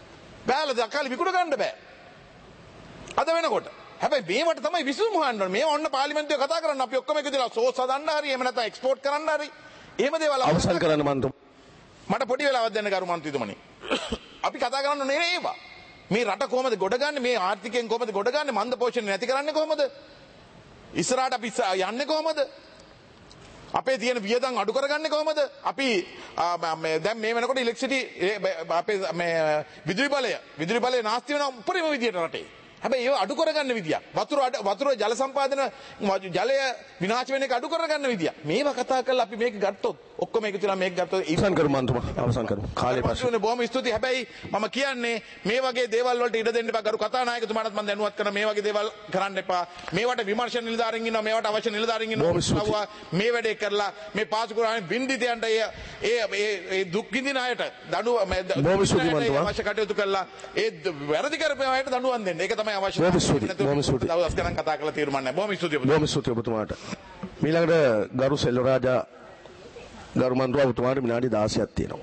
බෑල දක්කාලි විකුණ ගන්න බෑ. අද වෙනකොට. හැබැයි මේවට තමයි විසඳුම හොයන්න ඕනේ. මේ ඔන්න පාර්ලිමේන්තුවේ කතා කරන්න අපි ඔක්කොම එකතු වෙලා සෝස් හදන්න හරි එහෙම නැත්නම් එක්ස්පෝර්ට් කරන්න හරි. එහෙම දේවල් අවසන් කරන්න මන්තුමා. මට පොඩි වෙලාවක් දෙන්න ගරු මන්ත්‍රීතුමනි. අපි කතා කරන්න ඕනේ නේ ඒවා. මේ රට කොහොමද ගොඩගන්නේ? මේ ආර්ථිකයෙන් කොහොමද ගොඩගන්නේ? මන්ද පෝෂණය නැති කරන්නේ කොහොමද? ඉස්සරහට අපි යන්නේ කොහොමද? අපේ තියෙන වියදම් අඩු කරගන්නේ කොහොමද? අපි දැන් මේ වෙනකොට ඉලෙක්ට්‍රිසිටි අපේ මේ විදුලි බලය විදුලි බලය නාස්ති වෙන උපරිම විදියට රටේ. හැබැයි ඒව අඩු කරගන්න විදියක්. වතුර වතුර ජල සම්පාදන ජලය විනාශ වෙන එක අඩු කරගන්න විදියක්. මේවා කතා කරලා අපි මේක ගත්තොත් ඔක්කොම එකතු වෙලා මේක ගත්තොත් අවසන් කරමු මන්තුමා. අවසන් කරමු. කාලේ පස්සේ. බොහොම ස්තුතියි. හැබැයි මම කියන්නේ මේ වගේ දේවල් වලට ඉඩ දෙන්න එපා. ගරු කතානායකතුමාණත් මම දැනුවත් කරන මේ වගේ දේවල් කරන්න එපා. මේවට විමර්ශන නිලධාරීන් ඉන්නවා. මේවට අවශ්‍ය නිලධාරීන් ඉන්නවා. මේ වැඩේ කරලා මේ පාසු කුරානේ බින්දිතයන්ට ඒ ඒ ඒ දුක් විඳින අයට දඬුව බොහොම ස්තුතියි මන්තුමා. අවශ්‍ය කටයුතු කරලා ඒ වැරදි කරපු අයට දඬුවම් දෙන්න. ඒක තමයි අවශ්‍ය. බොහොම ස්තුතියි. බොහොම ස්තුතියි. දවස් ගණන් කතා කරලා තීරණය නැහැ. බොහොම ස්තුතියි. බොහොම ස්තුතියි ඔබතුමාට. ඊළඟට ගරු සෙල්වරාජා ගරු මන්තුමා ඔබතුමාට විනාඩි දාසයක් තියෙනවා.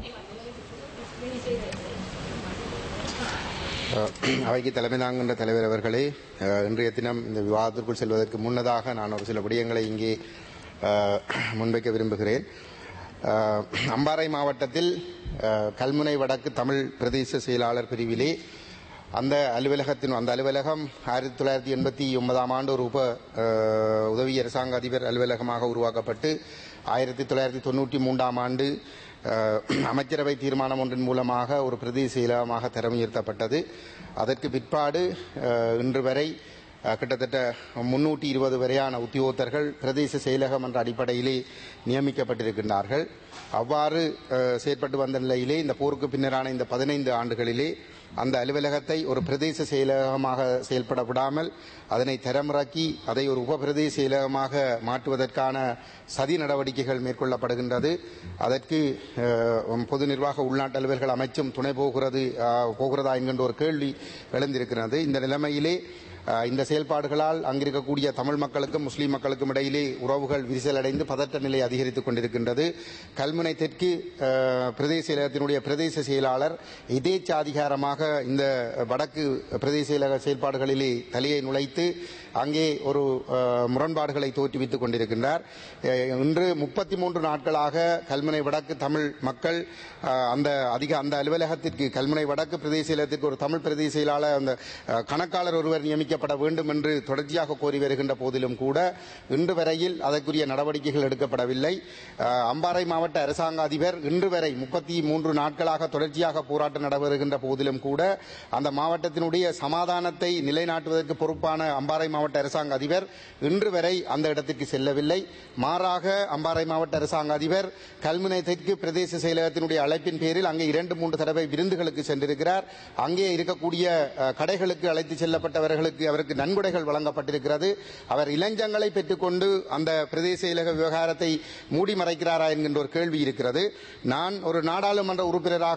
அவைக்கு தலைமை தாங்கின்ற தலைவர் அவர்களே, இன்றைய தினம் இந்த விவாதத்திற்குள் செல்வதற்கு முன்னதாக நான் ஒரு சில விடயங்களை இங்கே முன்வைக்க விரும்புகிறேன். அம்பாறை மாவட்டத்தில் கல்முனை வடக்கு தமிழ் பிரதேச செயலாளர் பிரிவிலே அந்த அலுவலகத்தின் அந்த அலுவலகம் ஆயிரத்தி தொள்ளாயிரத்தி எண்பத்தி ஒன்பதாம் ஆண்டு ஒரு உப உதவி அரசாங்க அதிபர் அலுவலகமாக உருவாக்கப்பட்டு ஆயிரத்தி தொள்ளாயிரத்தி தொண்ணூற்றி மூன்றாம் ஆண்டு அமைச்சரவை தீர்மானம் ஒன்றின் மூலமாக ஒரு பிரதேச செயலகமாக தரம் உயர்த்தப்பட்டது. அதற்கு பிற்பாடு இன்று வரை கிட்டத்தட்ட முன்னூற்றி இருபது வரையான உத்தியோகத்தர்கள் பிரதேச செயலகம் என்ற அடிப்படையிலே நியமிக்கப்பட்டிருக்கின்றார்கள். அவ்வாறு செயற்பட்டு வந்த நிலையிலே இந்த போருக்கு பின்னரான இந்த பதினைந்து ஆண்டுகளிலே அந்த அலுவலகத்தை ஒரு பிரதேச செயலகமாக செயல்பட விடாமல் அதனை தரமிறக்கி அதை ஒரு உப பிரதேச செயலகமாக மாற்றுவதற்கான சதி நடவடிக்கைகள் மேற்கொள்ளப்படுகின்றது. அதற்கு பொது நிர்வாக உள்நாட்டு அலுவல்கள் அமைச்சும் துணை போகிறது போகிறதா என்கின்ற ஒரு கேள்வி எழுந்திருக்கிறது. இந்த நிலைமையிலே இந்த செயல்பாடுகளால் அங்கிருக்கக்கூடிய தமிழ் மக்களுக்கும் முஸ்லீம் மக்களுக்கும் இடையிலே உறவுகள் விரிசலடைந்து பதட்ட நிலை அதிகரித்துக் கொண்டிருக்கின்றது. கல்முனை தெற்கு பிரதேச செயலகத்தினுடைய பிரதேச செயலாளர் எதேச்சாதிகாரமாக இந்த வடக்கு பிரதேச செயலக செயல்பாடுகளிலே தலையை நுழைத்து அங்கே ஒரு முரண்பாடுகளை தோற்றுவித்துக் கொண்டிருக்கின்றார். இன்று முப்பத்தி மூன்று நாட்களாக கல்முனை வடக்கு தமிழ் மக்கள் அந்த அதிக அந்த அலுவலகத்திற்கு கல்முனை வடக்கு பிரதேச செயலகத்திற்கு ஒரு தமிழ் பிரதேச செயலாளர் அந்த கணக்காளர் ஒருவர் நியமிக்கப்பட வேண்டும் என்று தொடர்ச்சியாக கோரி வருகின்ற போதிலும் கூட இன்று வரையில் அதற்குரிய நடவடிக்கைகள் எடுக்கப்படவில்லை. அம்பாறை மாவட்ட அரசாங்க அதிபர் இன்று வரை முப்பத்தி மூன்று நாட்களாக தொடர்ச்சியாக போராட்டம் நடைபெறுகின்ற போதிலும் கூட அந்த மாவட்டத்தினுடைய சமாதானத்தை நிலைநாட்டுவதற்கு பொறுப்பான அம்பாறை மாவட்ட அரசாங்க அதிபர் இன்று வரை அந்த இடத்திற்கு செல்லவில்லை. மாறாக அம்பாறை மாவட்ட அரசாங்க அதிபர் கல்முனை தெற்கு பிரதேச செயலகத்தினுடைய அழைப்பின் பேரில் அங்கே இரண்டு மூன்று தடவை விருந்துகளுக்கு சென்றிருக்கிறார். அங்கே இருக்கக்கூடிய கடைகளுக்கு அழைத்து செல்லப்பட்டவர்களுக்கு அவருக்கு நன்கொடைகள் வழங்கப்பட்டிருக்கிறது. அவர் இளைஞங்களை பெற்றுக்கொண்டு அந்த பிரதேச செயலக விவகாரத்தை மூடி மறைக்கிறாரா என்கின்ற ஒரு கேள்வி இருக்கிறது. நான் ஒரு நாடாளுமன்ற உறுப்பினராக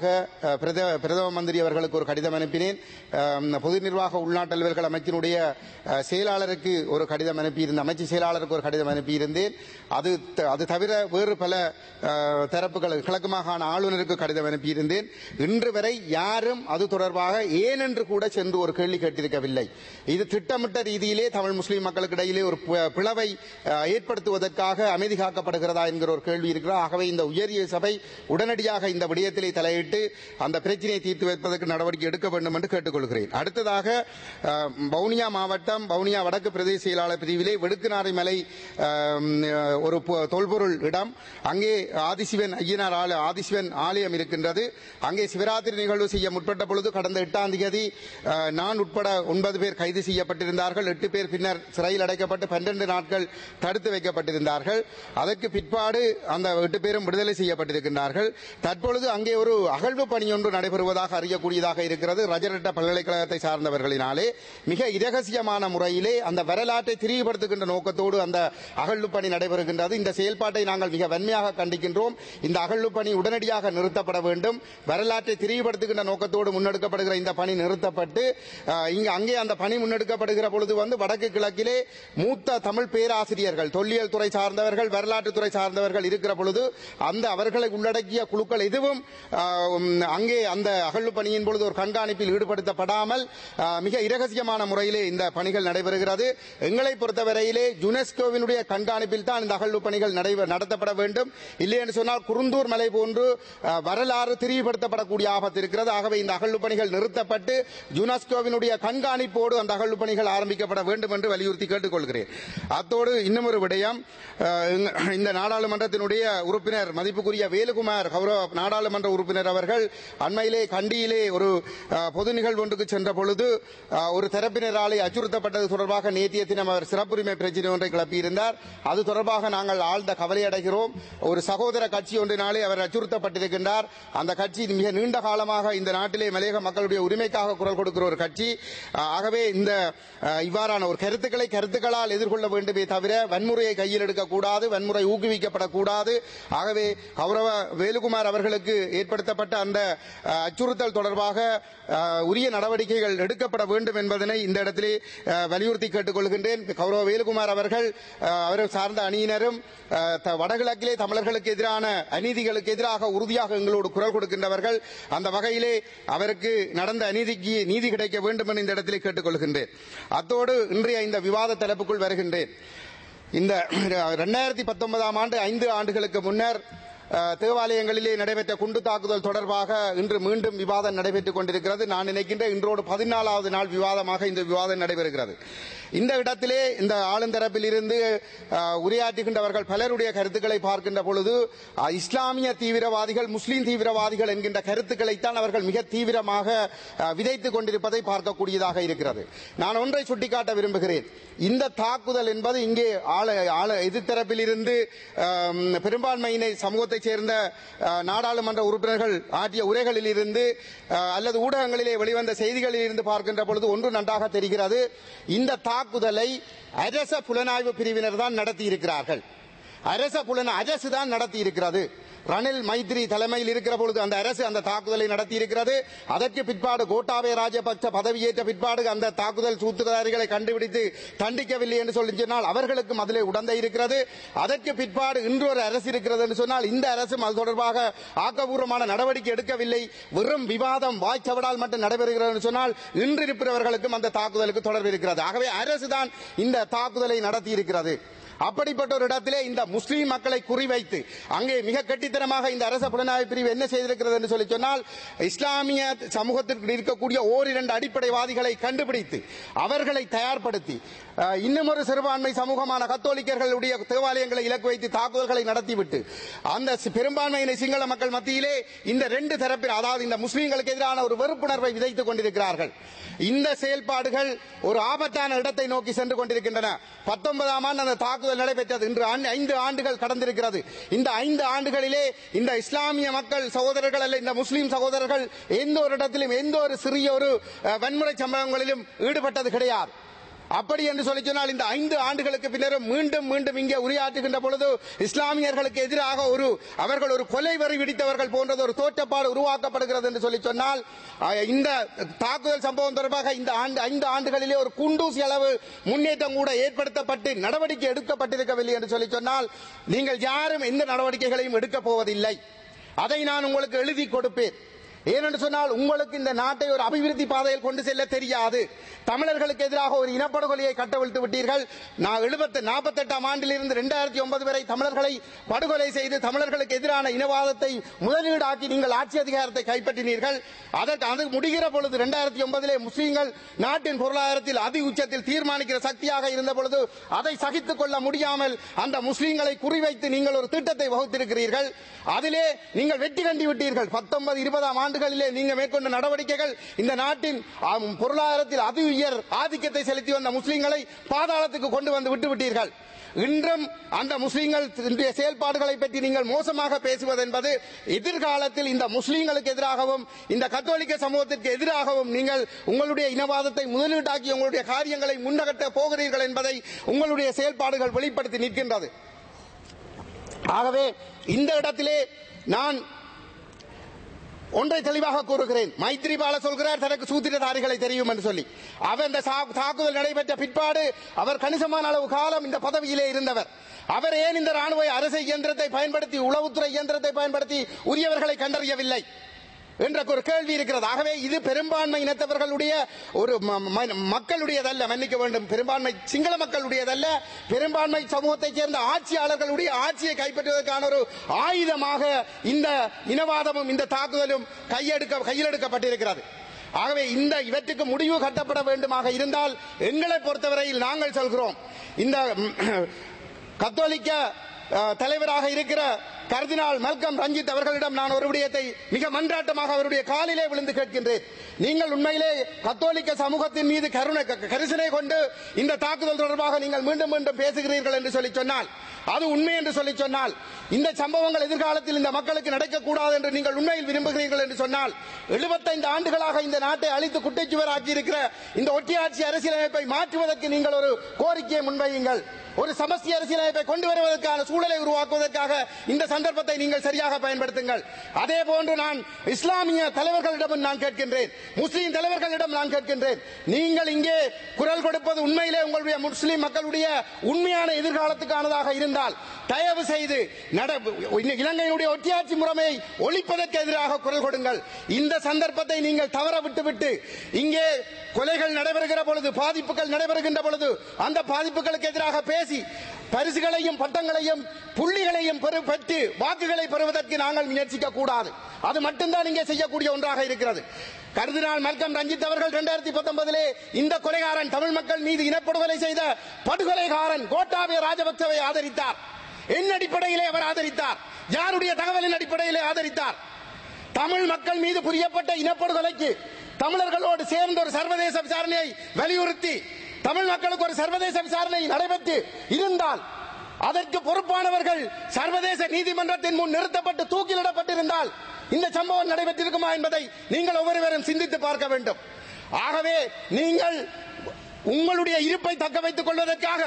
பிரதம மந்திரி அவர்களுக்கு ஒரு கடிதம் அனுப்பினேன். பொது நிர்வாக உள்நாட்டு அலுவல்கள் அமைச்சினுடைய செயலாளருக்கு ஒரு கடிதம் அனுப்பியிருந்தேன். அமைச்சு செயலாளருக்கு ஒரு கடிதம் அனுப்பியிருந்தேன். அது அது தவிர வேறு பல தரப்புகள் கிழக்கு மாகாண ஆளுநருக்கு கடிதம் அனுப்பியிருந்தேன். இன்று வரை யாரும் அது தொடர்பாக ஏன் என்று கூட சென்று ஒரு கேள்வி கேட்டிருக்கவில்லை. இது திட்டமிட்ட ரீதியிலே தமிழ் முஸ்லீம் மக்களுக்கு இடையிலே ஒரு பிளவை ஏற்படுத்துவதற்காக அமைதி காக்கப்படுகிறதா என்கிற ஒரு கேள்வி இருக்கிறது. ஆகவே இந்த உயரிய சபை உடனடியாக இந்த விடயத்திலே தலையிட்டு அந்த பிரச்சனையை தீர்த்து வைப்பதற்கு நடவடிக்கை எடுக்க வேண்டும் என்று கேட்டுக்கொள்கிறேன். அடுத்ததாக வவுனியா மாவட்டம் வவுனியா வடக்கு பிரதேச செயலாளர் பிரிவிலே வெடுக்குநாரை மலை ஒரு தொல்பொருள் இடம். அங்கே ஆதிசிவன் ஐயனார் ஆதிசிவன் ஆலயம் இருக்கின்றது. அங்கே சிவராத்திரி நிகழ்வு செய்ய முற்பட்ட பொழுது கடந்த எட்டாம் தேதி நான் உட்பட ஒன்பது பேர் கைது செய்யப்பட்டிருந்தார்கள். எட்டு பேர் பின்னர் சிறையில் அடைக்கப்பட்டு பன்னிரண்டு நாட்கள் தடுத்து வைக்கப்பட்டிருந்தார்கள். அதற்கு பிற்பாடு அந்த எட்டு பேரும் விடுதலை செய்யப்பட்டிருக்கின்றார்கள். தற்பொழுது அங்கே ஒரு அகழ்வு பணி ஒன்று நடைபெறுவதாக அறியக்கூடியதாக இருக்கிறது. ரஜரட்ட பல்கலைக்கழகத்தை சார்ந்தவர்களினாலே மிக இரகசியமான முறையிலே அந்த வரலாற்றை திரிவுபடுத்துகின்ற நோக்கத்தோடு அந்த அகழ்வு பணி நடைபெறுகின்றது. இந்த செயல்பாட்டை நாங்கள் மிக வன்மையாக கண்டிக்கின்றோம். இந்த அகழ்வு பணி உடனடியாக நிறுத்தப்பட வேண்டும். வரலாற்றை திரிவுபடுத்துகின்ற நோக்கத்தோடு முன்னெடுக்கப்படுகிற இந்த பணி நிறுத்தப்பட்டு இங்கு அங்கே அந்த பணி முன்னெடுக்க முன்னெடுக்கப்படுகிற பொழுது வந்து வடக்கு கிழக்கிலே மூத்த தமிழ் பேராசிரியர்கள், தொல்லியல் துறை சார்ந்தவர்கள், வரலாற்று துறை சார்ந்தவர்கள் இருக்கிற பொழுது அந்த அவர்களை உள்ளடக்கிய குழுக்கள் எதுவும் அங்கே அந்த அகழ்வு பணியின் பொழுது ஒரு கண்காணிப்பில் ஈடுபடுத்தப்படாமல் மிக இரகசியமான முறையிலே இந்த பணிகள் நடைபெறுகிறது. எங்களை பொறுத்தவரையிலே யுனெஸ்கோவினுடைய கண்காணிப்பில் தான் இந்த அகழ்வு பணிகள் நடத்தப்பட வேண்டும். இல்லை என்று சொன்னால் குருந்தூர் மலை போன்று வரலாறு திரிவுபடுத்தப்படக்கூடிய ஆபத்து இருக்கிறது. ஆகவே இந்த அகழ்வு பணிகள் நிறுத்தப்பட்டு யுனெஸ்கோவினுடைய கண்காணிப்போடு அந்த அகழ்வு பணிகள் ஆரம்பிக்கப்பட வேண்டும் என்று வலியுறுத்தி கேட்டுக்கொள்கிறேன். அத்தோடு இன்னும் ஒரு விடயம், இந்த நாடாளுமன்றத்தினுடைய உறுப்பினர் மதிப்புக்குரிய வேலுகுமார் கௌரவ நாடாளுமன்ற உறுப்பினர் அவர்கள் அண்மையிலே கண்டியிலே ஒரு பொது நிகழ்வு ஒன்றுக்கு சென்ற பொழுது ஒரு தரப்பினராலே அச்சுறுத்தப்பட்டது தொடர்பாக நேற்றைய தினம் அவர் சிறப்புரிமை பிரச்சினை ஒன்றை கிளப்பியிருந்தார். அது தொடர்பாக நாங்கள் ஆழ்ந்த கவலை அடைகிறோம். ஒரு சகோதர கட்சி ஒன்றினாலே அவர் அச்சுறுத்தப்பட்டிருக்கின்றார். அந்த கட்சி மிக நீண்ட காலமாக இந்த நாட்டிலே மலையக மக்களுடைய உரிமைக்காக குரல் கொடுக்கிற ஒரு கட்சி. ஆகவே இந்த இவ்வாறான ஒரு கருத்துக்களை கருத்துக்களால் எதிர்கொள்ள வேண்டுமே தவிர வன்முறையை கையில் எடுக்கக்கூடாது, வன்முறை ஊக்குவிக்கப்படக்கூடாது. ஆகவே கௌரவ வேலுகுமார் அவர்களுக்கு ஏற்படுத்தப்பட்ட அந்த அச்சுறுத்தல் தொடர்பாக உரிய நடவடிக்கைகள் எடுக்கப்பட வேண்டும் என்பதனை இந்த இடத்திலே வலியுறுத்தி கேட்டுக் கொள்கின்றேன். கௌரவ வேலுகுமார் அவர்கள் அவர் சார்ந்த அணியினரும் வடகிழக்கிலே தமிழர்களுக்கு எதிரான அநீதிகளுக்கு எதிராக உறுதியாக எங்களோடு குரல் கொடுக்கின்றவர்கள். அந்த வகையிலே அவருக்கு நடந்த அநீதிக்கு நீதி கிடைக்க வேண்டும் என்று இந்த இடத்திலே கேட்டுக் கொள்கின்றேன். அத்தோடு இன்றைய இந்த விவாத தலைப்புக்குள் வருகின்றேன். இந்த இரண்டாயிரத்தி பத்தொன்பதாம் ஆண்டு ஐந்து ஆண்டுகளுக்கு முன்னர் தேவாலயங்களிலே நடைபெற்ற குண்டு தாக்குதல் தொடர்பாக இன்று மீண்டும் விவாதம் நடைபெற்றுக் கொண்டிருக்கிறது. நான் நினைக்கின்ற இன்றோடு பதினாலாவது நாள் விவாதமாக இந்த விவாதம் நடைபெறுகிறது. இந்த இடத்திலே இந்த ஆளுந்தரப்பில் இருந்து உரையாற்றுகின்றவர்கள் பலருடைய கருத்துக்களை பார்க்கின்ற பொழுது இஸ்லாமிய தீவிரவாதிகள், முஸ்லீம் தீவிரவாதிகள் என்கின்ற கருத்துக்களைத்தான் அவர்கள் மிக தீவிரமாக விதைத்துக் கொண்டிருப்பதை பார்க்கக்கூடியதாக இருக்கிறது. நான் ஒன்றை சுட்டிக்காட்ட விரும்புகிறேன். இந்த தாக்குதல் என்பது இங்கே எதிர்த்தரப்பில் இருந்து பெரும்பான்மையினை சமூகத்தை சேர்ந்த நாடாளுமன்ற உறுப்பினர்கள் ஆற்றிய உரைகளில் இருந்து அல்லது ஊடகங்களிலே வெளிவந்த செய்திகளில் இருந்து பார்க்கின்ற பொழுது ஒன்று நன்றாக தெரிகிறது. இந்த தாக்குதலை அரச புலனாய்வு பிரிவினர் தான் நடத்தி இருக்கிறார்கள். அரச புலன அரசு தான் நடத்தி இருக்கிறது. ரணில் மைத்ரி தலைமையில் இருக்கிற பொழுது அந்த அரசு அந்த தாக்குதலை நடத்தி இருக்கிறது. அதற்கு பிற்பாடு கோட்டாபய ராஜபக்ச பதவியேற்ற பிற்பாடு அந்த தாக்குதல் சூத்திரதாரிகளை கண்டுபிடித்து தண்டிக்கவில்லை என்று சொல்லி சொன்னால் அவர்களுக்கும் அதிலே உடந்தை இருக்கிறது. அதற்கு பிற்பாடு இன்று ஒரு அரசு இருக்கிறது என்று சொன்னால் இந்த அரசும் அது தொடர்பாக ஆக்கப்பூர்வமான நடவடிக்கை எடுக்கவில்லை. வெறும் விவாதம் வாய்ச்சவடால் மட்டும் நடைபெறுகிறது என்று சொன்னால் இன்று இருப்பவர்களுக்கும் அந்த தாக்குதலுக்கு தொடர்பு இருக்கிறது. ஆகவே அரசு தான் இந்த தாக்குதலை நடத்தி இருக்கிறது. அப்படிப்பட்ட ஒரு இடத்திலே இந்த முஸ்லீம் மக்களை குறிவைத்து அங்கே மிக கெட்டித்தனமாக இந்த அரச புலனாய்வு பிரிவு என்ன செய்திருக்கிறது என்று சொல்லி சொன்னால் இஸ்லாமிய சமூகத்திற்கு இருக்கக்கூடிய ஓரிரண்டு அடிப்படைவாதிகளை கண்டுபிடித்து அவர்களை தயார்படுத்தி இன்னும் ஒரு சிறுபான்மை சமூகமான கத்தோலிக்கர்களுடைய தேவாலயங்களை இலக்கு வைத்து தாக்குதல்களை நடத்திவிட்டு அந்த பெரும்பான்மையின சிங்கள மக்கள் மத்தியிலே இந்த ரெண்டு தரப்பில் அதாவது இந்த முஸ்லீம்களுக்கு எதிரான ஒரு வெறுப்புணர்வை விதைத்துக் கொண்டிருக்கிறார்கள். இந்த செயல்பாடுகள் ஒரு ஆபத்தான இடத்தை நோக்கி சென்று கொண்டிருக்கின்றன. பத்தொன்பதாம் ஆண்டு அந்த தாக்குதல் நடைபெற்றது. இன்று ஐந்து ஆண்டுகள் கடந்திருக்கிறது. இந்த ஐந்து ஆண்டுகளிலே இந்த இஸ்லாமிய மக்கள் சகோதரர்கள் அல்ல இந்த முஸ்லீம் சகோதரர்கள் எந்த ஒரு இடத்திலும் எந்த ஒரு சிறிய ஒரு வன்முறை சம்பவங்களிலும் ஈடுபட்டது கிடையாது. அப்படி என்று சொல்லி சொன்னால் இந்த ஐந்து ஆண்டுகளுக்கு பின்னரும் மீண்டும் மீண்டும் இங்கே உரையாற்றுகின்ற பொழுது இஸ்லாமியர்களுக்கு எதிராக ஒரு அவர்கள் ஒரு கொலை வரி விடித்தவர்கள் போன்றது ஒரு தோற்றப்பாடு உருவாக்கப்படுகிறது என்று சொல்லி சொன்னால் இந்த தாக்குதல் சம்பவம் தொடர்பாக இந்த ஐந்து ஆண்டுகளிலே ஒரு குண்டூசி அளவு முன்னேற்றம் கூட ஏற்படுத்தப்பட்டு நடவடிக்கை எடுக்கப்பட்டிருக்கவில்லை என்று சொல்லி சொன்னால் நீங்கள் யாரும் எந்த நடவடிக்கைகளையும் எடுக்கப் போவதில்லை. அதை நான் உங்களுக்கு எழுதி கொடுப்பேன். ஏனென்று சொன்னால் உங்களுக்கு இந்த நாட்டை ஒரு அபிவிருத்தி பாதையில் கொண்டு செல்ல தெரியாது. தமிழர்களுக்கு எதிராக ஒரு இனப்படுகொலையை கட்டவிழ்த்து விட்டீர்கள். நான் எழுபத்தி நாற்பத்தி எட்டாம் ஆண்டிலிருந்து இரண்டாயிரத்தி ஒன்பது வரை தமிழர்களை படுகொலை செய்து தமிழர்களுக்கு எதிரான இனவாதத்தை முதலீடாக்கி நீங்கள் ஆட்சி அதிகாரத்தை கைப்பற்றினீர்கள். அதற்கு அது முடிகிற பொழுது இரண்டாயிரத்தி ஒன்பதிலே முஸ்லீம்கள் நாட்டின் பொருளாதாரத்தில் அதி உச்சத்தில் தீர்மானிக்கிற சக்தியாக இருந்த பொழுது அதை சகித்துக் கொள்ள முடியாமல் அந்த முஸ்லீம்களை குறிவைத்து நீங்கள் ஒரு திட்டத்தை வகுத்திருக்கிறீர்கள். அதிலே நீங்கள் வெற்றி கண்டு விட்டீர்கள். பத்தொன்பது இருபதாம் ஆண்டு நீங்க மேற்கொண்ட நடவடிக்கைகள் இந்த நாட்டின் பொருளாதாரத்தில் அதி உயர் ஆதிக்கத்தை செலுத்தி வந்த முஸ்லிம்களை பாதாளத்துக்கு கொண்டு வந்து விட்டுவிட்டீர்கள். இன்றும் அந்த முஸ்லிம்கள் செயல்பாடுகளை பற்றி நீங்கள் மோசமாக பேசுவது என்பது எதிர்காலத்தில் இந்த முஸ்லிம்களுக்கு எதிராகவும் இந்த கத்தோலிக்க சமூகத்திற்கு எதிராகவும் நீங்கள் உங்களுடைய இனவாதத்தை முதலீட்டாக்கி உங்களுடைய காரியங்களை முன்னகட்ட போகிறீர்கள் என்பதை உங்களுடைய செயல்பாடுகள் வெளிப்படுத்தி நிற்கின்றது. ஆகவே இந்த இடத்திலே நான் ஒன்றை தெளிவாக கூறுகிறேன். மைத்ரிபால சொல்கிறார் தனக்கு சூத்திரதாரிகளை தெரியும் என்று சொல்லி. அவர் இந்த தாக்குதல் நடைபெற்ற பிற்பாடு அவர் கணிசமான அளவு காலம் இந்த பதவியிலே இருந்தவர். அவர் ஏன் இந்த ராணுவ அரசு இயந்திரத்தை பயன்படுத்தி, உளவுத்துறை இயந்திரத்தை பயன்படுத்தி உரியவர்களை கண்டறியவில்லை என்ற ஒரு கேள்வி இருக்கிறது. ஆகவே இது பெரும்பான்மை இனத்தவர்களுடைய ஒரு மக்களுடையதல்ல, மன்னிக்க வேண்டும், பெரும்பான்மை சிங்கள மக்களுடையதல்ல, பெரும்பான்மை சமூகத்தைச் சேர்ந்த ஆட்சியாளர்களுடைய ஆட்சியை கைப்பற்றுவதற்கான ஒரு ஆயுதமாக இந்த இனவாதமும் இந்த தாக்குதலும் கையெடுக்க கையிலெடுக்கப்பட்டிருக்கிறது. ஆகவே இந்த இவற்றுக்கு முடிவு கட்டப்பட வேண்டுமாக இருந்தால் எங்களை பொறுத்தவரையில் நாங்கள் சொல்கிறோம், இந்த கத்தோலிக்க தலைவராக இருக்கிற கர்தினால் மல்கம் ரஞ்சித் அவர்களிடம் நான் ஒரு விடயத்தை மிக மன்றாட்டமாக அவருடைய காலிலே விழுந்து கேட்கின்றேன். நீங்கள் உண்மையிலே கத்தோலிக்க சமூகத்தின் மீது கருணை கரிசனை கொண்டு இந்த தாக்குதல் தொடர்பாக நீங்கள் மீண்டும் மீண்டும் பேசுகிறீர்கள் என்று சொல்லி சொன்னால், அது உண்மை என்று சொல்லி சொன்னால், இந்த சம்பவங்கள் எதிர்காலத்தில் இந்த மக்களுக்கு நடக்கக்கூடாது என்று நீங்கள் உண்மையில் விரும்புகிறீர்கள் என்று சொன்னால், எழுபத்தைந்து ஆண்டுகளாக இந்த நாட்டை அழித்து குட்டைச்சுவராக்கி இருக்கிற இந்த ஒட்டியாட்சி அரசியலமைப்பை மாற்றுவதற்கு நீங்கள் ஒரு கோரிக்கையை முன்வையுங்கள். ஒரு சமஸ்தி அரசியலமைப்பை கொண்டு வருவதற்கான சூழலை உருவாக்குவதற்காக இந்த சந்தர்ப்பத்தை நீங்கள் சரியாக பயன்படுத்துங்கள். அதே போன்று நான் இஸ்லாமிய தலைவர்களிடம் நான் கேட்கின்றேன், முஸ்லீம் தலைவர்களிடம் நான் கேட்கின்றேன், நீங்கள் இங்கே குரல் கொடுப்பது உண்மையிலே உங்களுடைய முஸ்லீம் மக்களுடைய உண்மையான எதிர்காலத்துக்கானதாக இருந்தால் தயவு செய்து இலங்கையினுடைய ஒட்டியாட்சி முறையை ஒழிப்பதற்கு எதிராக குரல் கொடுங்கள். இந்த சந்தர்ப்பத்தை நீங்கள் தவற விட்டுவிட்டு இங்கே கொலைகள் நடைபெறுகிற பொழுது, பாதிப்புகள் நடைபெறுகின்ற பொழுது அந்த பாதிப்புகளுக்கு எதிராக பேசி பரிசுகளையும் பட்டங்களையும் புள்ளிகளையும் பெற்று வாக்குகளை பெறுவதற்கு நாங்கள் முயற்சிக்க கூடாது. அது மட்டும்தான் இங்கே செய்யக்கூடிய ஒன்றாக இருக்கிறது. கர்தினால் மல்கம் ரஞ்சித் அவர்கள் இரண்டாயிரத்தி பத்தொன்பதிலே இந்த கொலைகாரன், தமிழ் மக்கள் மீது இனப்படுகொலை செய்த படுகொலைகாரன் கோட்டாபய ராஜபக்சவை ஆதரித்தார். என் அடிப்படையிலே அவர் ஆதரித்தார்? யாருடைய தகவலின் அடிப்படையிலே ஆதரித்தார்? தமிழ் மக்கள் மீது புரியப்பட்ட இனப்படுகொலைக்கு தமிழர்களோடு சேர்ந்த ஒரு சர்வதேச விசாரணையை வலியுறுத்தி தமிழ் மக்களுக்கு ஒரு சர்வதேச விசாரணை நடைபெற்று இருந்தால், அதற்கு பொறுப்பானவர்கள் சர்வதேச நீதிமன்றத்தின் முன் நிறுத்தப்பட்டு தூக்கிலிடப்பட்டிருந்தால் இந்த சம்பவம் நடைபெற்றிருக்குமா என்பதை நீங்கள் ஒவ்வொருவரும் சிந்தித்து பார்க்க வேண்டும். ஆகவே நீங்கள் உங்களுடைய இருப்பை தக்க வைத்துக் கொள்வதற்காக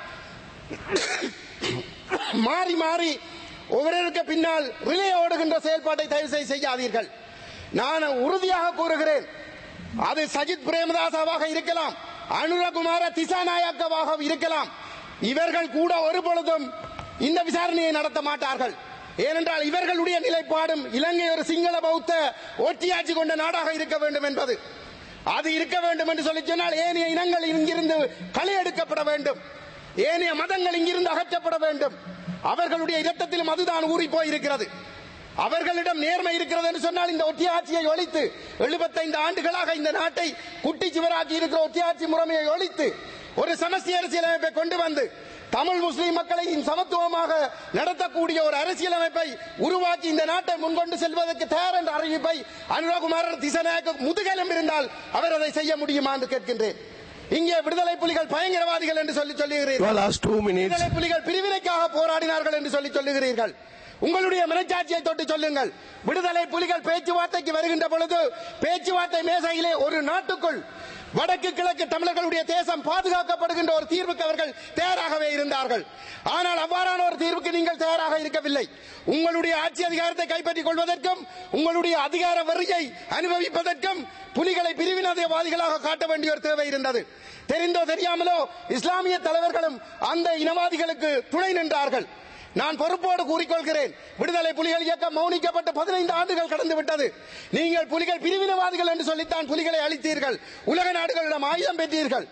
மாறி மாறி ஒவ்வொருவருக்கு பின்னால் ரிலே ஓடுகின்ற செயல்பாட்டை தயவு செய்து செய்யாதீர்கள். நான் உறுதியாக கூறுகிறேன், அது சஜித் பிரேமதாசாவாக இருக்கலாம், அனுரகுமார திசாநாயக்கவாக இருக்கலாம், இவர்கள் கூட ஒரு பொழுதும் இந்த விசாரணையை நடத்த மாட்டார்கள். ஏனென்றால் இவர்களுடைய நிலைப்பாடும் இலங்கை ஒரு சிங்கள பௌத்த ஒட்டியாட்சி கொண்ட நாடாக இருக்க வேண்டும் என்பது. அது இருக்க வேண்டும் என்று சொல்லி சொன்னால் ஏனைய இனங்கள் இங்கிருந்து களை எடுக்கப்பட வேண்டும், ஏனைய மதங்கள் இங்கிருந்து அகற்றப்பட வேண்டும். அவர்களுடைய இரத்தத்திலும் அதுதான் ஊறி போயிருக்கிறது. அவர்களிடம் நேர்மை இருக்கிறது என்று சொன்னால் இந்த ஒட்டியாட்சியை ஒழித்து, எழுபத்தைந்து ஆண்டுகளாக இந்த நாட்டை குட்டி சிவராக்கி இருக்கிற ஒட்டியாட்சி முறைமையை ஒழித்து ஒரு சமஸ்தி அரசியலமைப்பை கொண்டு வந்து தமிழ் முஸ்லீம் மக்களை சமத்துவமாக நடத்தக்கூடிய ஒரு அரசியலமைப்பை உருவாக்கி இந்த நாட்டை முன்கொண்டு செல்வதற்கு தயார் என்ற அறிவிப்பை அனுரகுமார திசாநாயக்க முதுகெலும் இருந்தால் அவர் அதை செய்ய முடியுமா என்று கேட்கின்றேன். இங்கே விடுதலை புலிகள் பயங்கரவாதிகள் என்று சொல்லி சொல்லுகிறீர்கள், விடுதலை புலிகள் பிரிவினைக்காக போராடினார்கள் என்று சொல்லி சொல்லுகிறீர்கள். உங்களுடைய மனச்சாட்சியை தொட்டு சொல்லுங்கள். விடுதலை புலிகள் பேச்சுவார்த்தைக்கு வருகின்ற பொழுது பேச்சுவார்த்தை மேசையிலே ஒரு நாட்டுக்குள் வடக்கு கிழக்கு தமிழர்களுடைய தேசம் பாதுகாக்கப்படுகின்ற ஒரு தீர்வுக்கு அவர்கள் தயாராகவே இருந்தார்கள். ஆனால் அவ்வாறான ஒரு தீர்வுக்கு நீங்கள் தயாராக இருக்கவில்லை. உங்களுடைய ஆட்சி அதிகாரத்தை கைப்பற்றிக் கொள்வதற்கும் உங்களுடைய அதிகார வரியை அனுபவிப்பதற்கும் புலிகளை பிரிவினவாதிகளாக காட்ட வேண்டிய ஒரு தேவை இருந்தது. தெரிந்தோ தெரியாமலோ இஸ்லாமிய தலைவர்களும் அந்த இனவாதிகளுக்கு துணை நின்றார்கள். நான் பொறுப்போடு கூறிக்கொள்கிறேன், விடுதலை புலிகள் இயக்கம் மௌனிக்கப்பட்ட பதினைந்து ஆண்டுகள் கடந்து விட்டது. நீங்கள் புலிகள் பிரிவினவாதிகள் என்று சொல்லித்தான் புலிகளை அழித்தீர்கள், உலக நாடுகளிடம் ஆயுதம் பெற்றீர்கள்.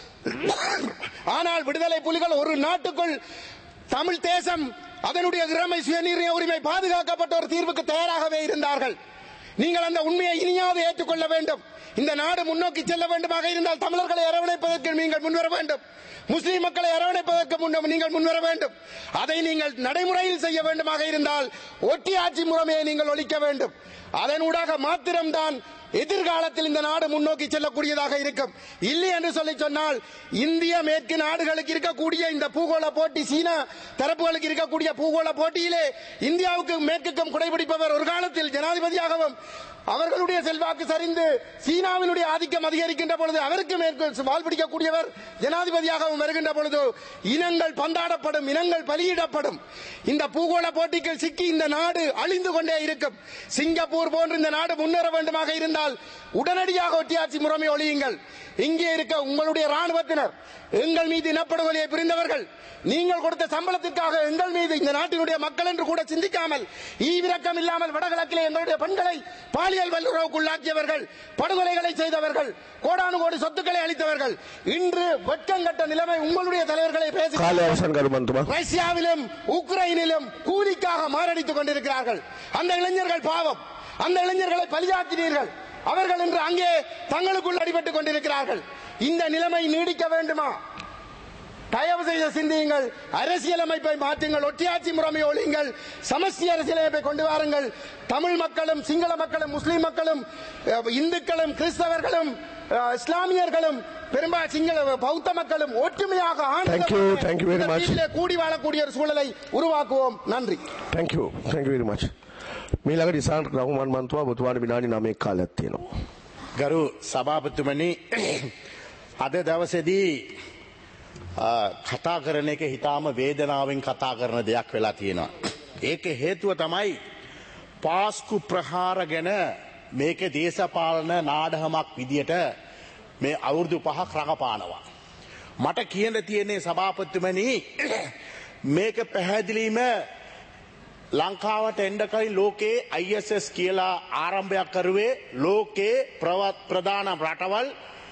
ஆனால் விடுதலை புலிகள் ஒரு நாட்டுக்குள் தமிழ் தேசம் அதனுடைய இறைமை சுயநிர்ணய உரிமை பாதுகாக்கப்பட்ட ஒரு தீர்வுக்கு தயாராகவே இருந்தார்கள். நீங்கள் அந்த உண்மையை இனியாவது ஏற்றுக்கொள்ள வேண்டும். இந்த நாடு முன்னோக்கி செல்ல வேண்டுமாக இருந்தால் தமிழர்களை அரவணைப்பதற்கு நீங்கள் முன்வர வேண்டும், முஸ்லீம் மக்களை அரவணைப்பதற்கு முன்னும் நீங்கள் முன்வர வேண்டும். அதை நீங்கள் நடைமுறையில் செய்ய வேண்டுமாக இருந்தால் ஒட்டியாட்சி முறைமையை நீங்கள் ஒழிக்க வேண்டும். அதனூடாக மாத்திரம்தான் எதிர்காலத்தில் இந்த நாடு முன்னோக்கி செல்லக்கூடியதாக இருக்கும். இல்லை என்று சொல்லி சொன்னால் இந்திய மேற்கு நாடுகளுக்கு இருக்கக்கூடிய இந்த பூகோள போட்டி, சீனா தரப்புகளுக்கு இருக்கக்கூடிய பூகோள போட்டியிலே இந்தியாவுக்கும் மேற்குக்கும் குடைபிடிப்பவர் ஒரு காலத்தில் ஜனாதிபதியாகவும் அவர்களுடைய செல்வாக்கு சரிந்து சீனாவினுடைய ஆதிக்கம் அதிகரிக்கின்ற பொழுது அவருக்கு மேற்கு வால் பிடிக்கக்கூடியவர் ஜனாதிபதியாகவும் வருகின்ற பொழுது இனங்கள் பந்தாடப்படும், இனங்கள் பலியிடப்படும். இந்த பூகோள போட்டிக்கு சிக்கி இந்த நாடு அழிந்து கொண்டே இருக்கும். சிங்கப்பூர் போன்று இந்த நாடு முன்னேற வேண்டுமாக இருந்தால் உடனடியாக ஒட்டியாட்சி முறைமை ஒழியுங்கள். இங்கே இருக்க உங்களுடைய ராணுவத்தினர் எங்கள் மீது இனப்படுகொலையை புரிந்தவர்கள், நீங்கள் கொடுத்த சம்பளத்திற்காக எங்கள் மீது இந்த நாட்டினுடைய மக்கள் என்று கூட சிந்திக்காமல் ஈவிரக்கம் இல்லாமல் வடகிழக்கிலே எங்களுடைய பெண்களை பாலியல் வல்லுறவுக்குள்ளாக்கியவர்கள், படுகொலைகளை செய்தவர்கள், கோடானு கோடி சொத்துக்களை அளித்தவர்கள், இன்று வெட்கங்கட்ட நிலைமை உங்களுடைய தலைவர்களை பேசி ரஷ்யாவிலும் உக்ரைனிலும் கூலிக்காக மாரடித்துக் கொண்டிருக்கிறார்கள். அந்த இளைஞர்கள் பாவம், அந்த இளைஞர்களை பலியாக்கினீர்கள். அவர்கள் இன்று அங்கே தங்களுக்குள் அடிபட்டுக் கொண்டிருக்கிறார்கள். இந்த நிலைமை நீடிக்க வேண்டுமா? தயவு செய்து சிந்தியுங்கள். அரசியலமைப்பை மாற்றுங்கள், ஒட்டியாட்சி முறைமை ஒழியுங்கள், சமஸ்தி அரசியலமைப்பை கொண்டு வாருங்கள். தமிழ் மக்களும் சிங்கள மக்களும் முஸ்லிம் மக்களும் இந்துக்களும் கிறிஸ்தவர்களும் இஸ்லாமியர்களும் பெரும்பாலும் சிங்கள பௌத்த மக்களும் ஒற்றுமையாக கூடி வாழக்கூடிய ஒரு சூழலை உருவாக்குவோம். நன்றி. Thank you thank you very much. මීළඟට ඉසාන් රහුමන් මන්තුවා ඔබතුමාට විනාඩි නවයක් කාලයක් තියෙනවා. ගරු සභාපතිතුමනි, අද දවසේදී කතා කරන එක හිතාම වේදනාවෙන් කතා කරන දෙයක් වෙලා තියෙනවා. ඒක හේතුව තමයි පාස්කු ප්‍රහාර ගැන මේක දේශපාලන නාඩගමක් විදියට මේ අවුරුදු පහක් රඟපානවා. මට කියන්න තියෙන්නේ සභාපතිතුමනි, මේක පැහැදිලිම ලංකාවට එන්න කලින් ලෝකේ I S S කියලා ආරම්භයක් කරුවේ ලෝකේ ප්‍රධාන රටවල්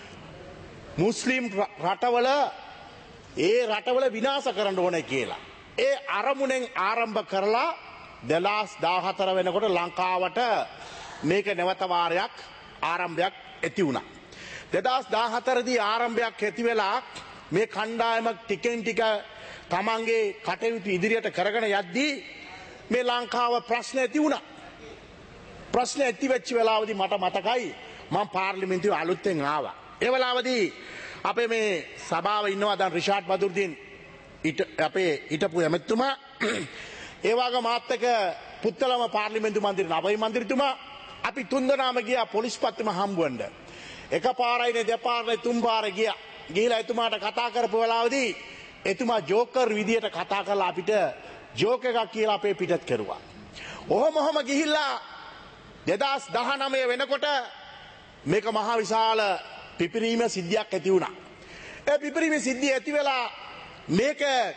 මුස්ලිම් රටවල ඒ රටවල විනාශ කරන්න ඕනේ කියලා. ඒ අරමුණෙන් ආරම්භ කරලා දෙදාස් දාහතර වෙනකොට ලංකාවට මේක නැවත වාරයක් ආරම්භයක් ඇති වුණා. දෙදාස් දාහතර දී ආරම්භයක් ඇති වෙලා මේ කණ්ඩායම ටිකෙන් ටික තමන්ගේ කටයුතු ඉදිරියට කරගෙන යද්දී මේ ලංකාව ප්‍රශ්න ඇති වුණා. ප්‍රශ්න ඇති වෙච්ච වෙලාවදී මට මතකයි මම පාර්ලිමේන්තුවේ අලුතෙන් ආවා. ඒ වෙලාවදී අපේ මේ සභාවේ ඉන්නවා දැන් රිෂාඩ් බදුර්දීන් අපේ හිටපු ඇමතිතුමා, ඒ වගේ මාත් එක්ක පුත්තලම පාර්ලිමේන්තු මන්ත්‍රී නබයි මන්ත්‍රීතුමා, අපි තුන්දෙනාම ගියා පොලිස් පත්තුම හම්බුවෙන්න. එකපාරයිනේ දෙපාරයි තුන් පාර ගියා. ගිහිලා එතුමාට කතා කරපු වෙලාවදී එතුමා ජෝකර් විදියට කතා කරලා අපිට ජෝක එකක් කියලා අපේ පිටත් කරුවා. ඔහොම ඔහොම ගිහිල්ලා දෙදාස් දහනවය වෙනකොට මේක මහා විශාල පිපිරීම සිද්ධියක් ඇති වුණා. ඒ පිපිරීම සිද්ධිය ඇති වෙලා මේක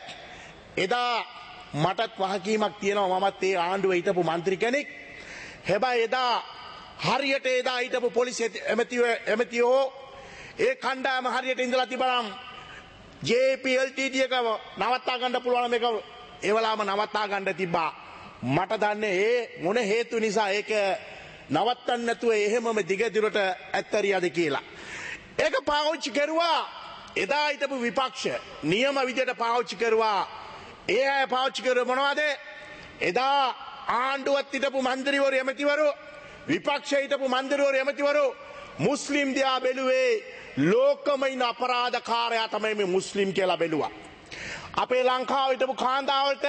එදා මටත් වහකීමක් තියෙනවා. මමත් ඒ ආණ්ඩුවේ හිටපු මන්ත්‍රී කෙනෙක්. හැබැයි එදා හරියට එදා හිටපු පොලිස් එමෙතියෝ එමෙතියෝ ඒ කණ්ඩායම හරියට ඉඳලා තිබරම් J P L T T එක නවත්තා ගන්න පුළුවන් මේක ඒවලාම නවත්තා ගන්න තිබ්බා. මට දන්නේ ඒ මොන හේතු නිසා ඒක නවත්තන්න නැතුව එහෙමම දිගදිරට ඇත්තරියද කියලා. ඒක පාවිච්චි කරුවා එදා හිටපු විපක්ෂ නියම විදියට පාවිච්චි කරුවා. ඒ අය පාවිච්චි කරුවේ මොනවද? එදා ආණ්ඩුවත් හිටපු මන්ත්‍රීවරු එමෙතිවරු, විපක්ෂයේ හිටපු මන්ත්‍රීවරු එමෙතිවරු මුස්ලිම් දිහා බැලුවේ ලෝකම ඉන්න අපරාධකාරයා තමයි මේ මුස්ලිම් කියලා බැලුවා. අපේ ලංකාව හිටපු කාන්තාවලට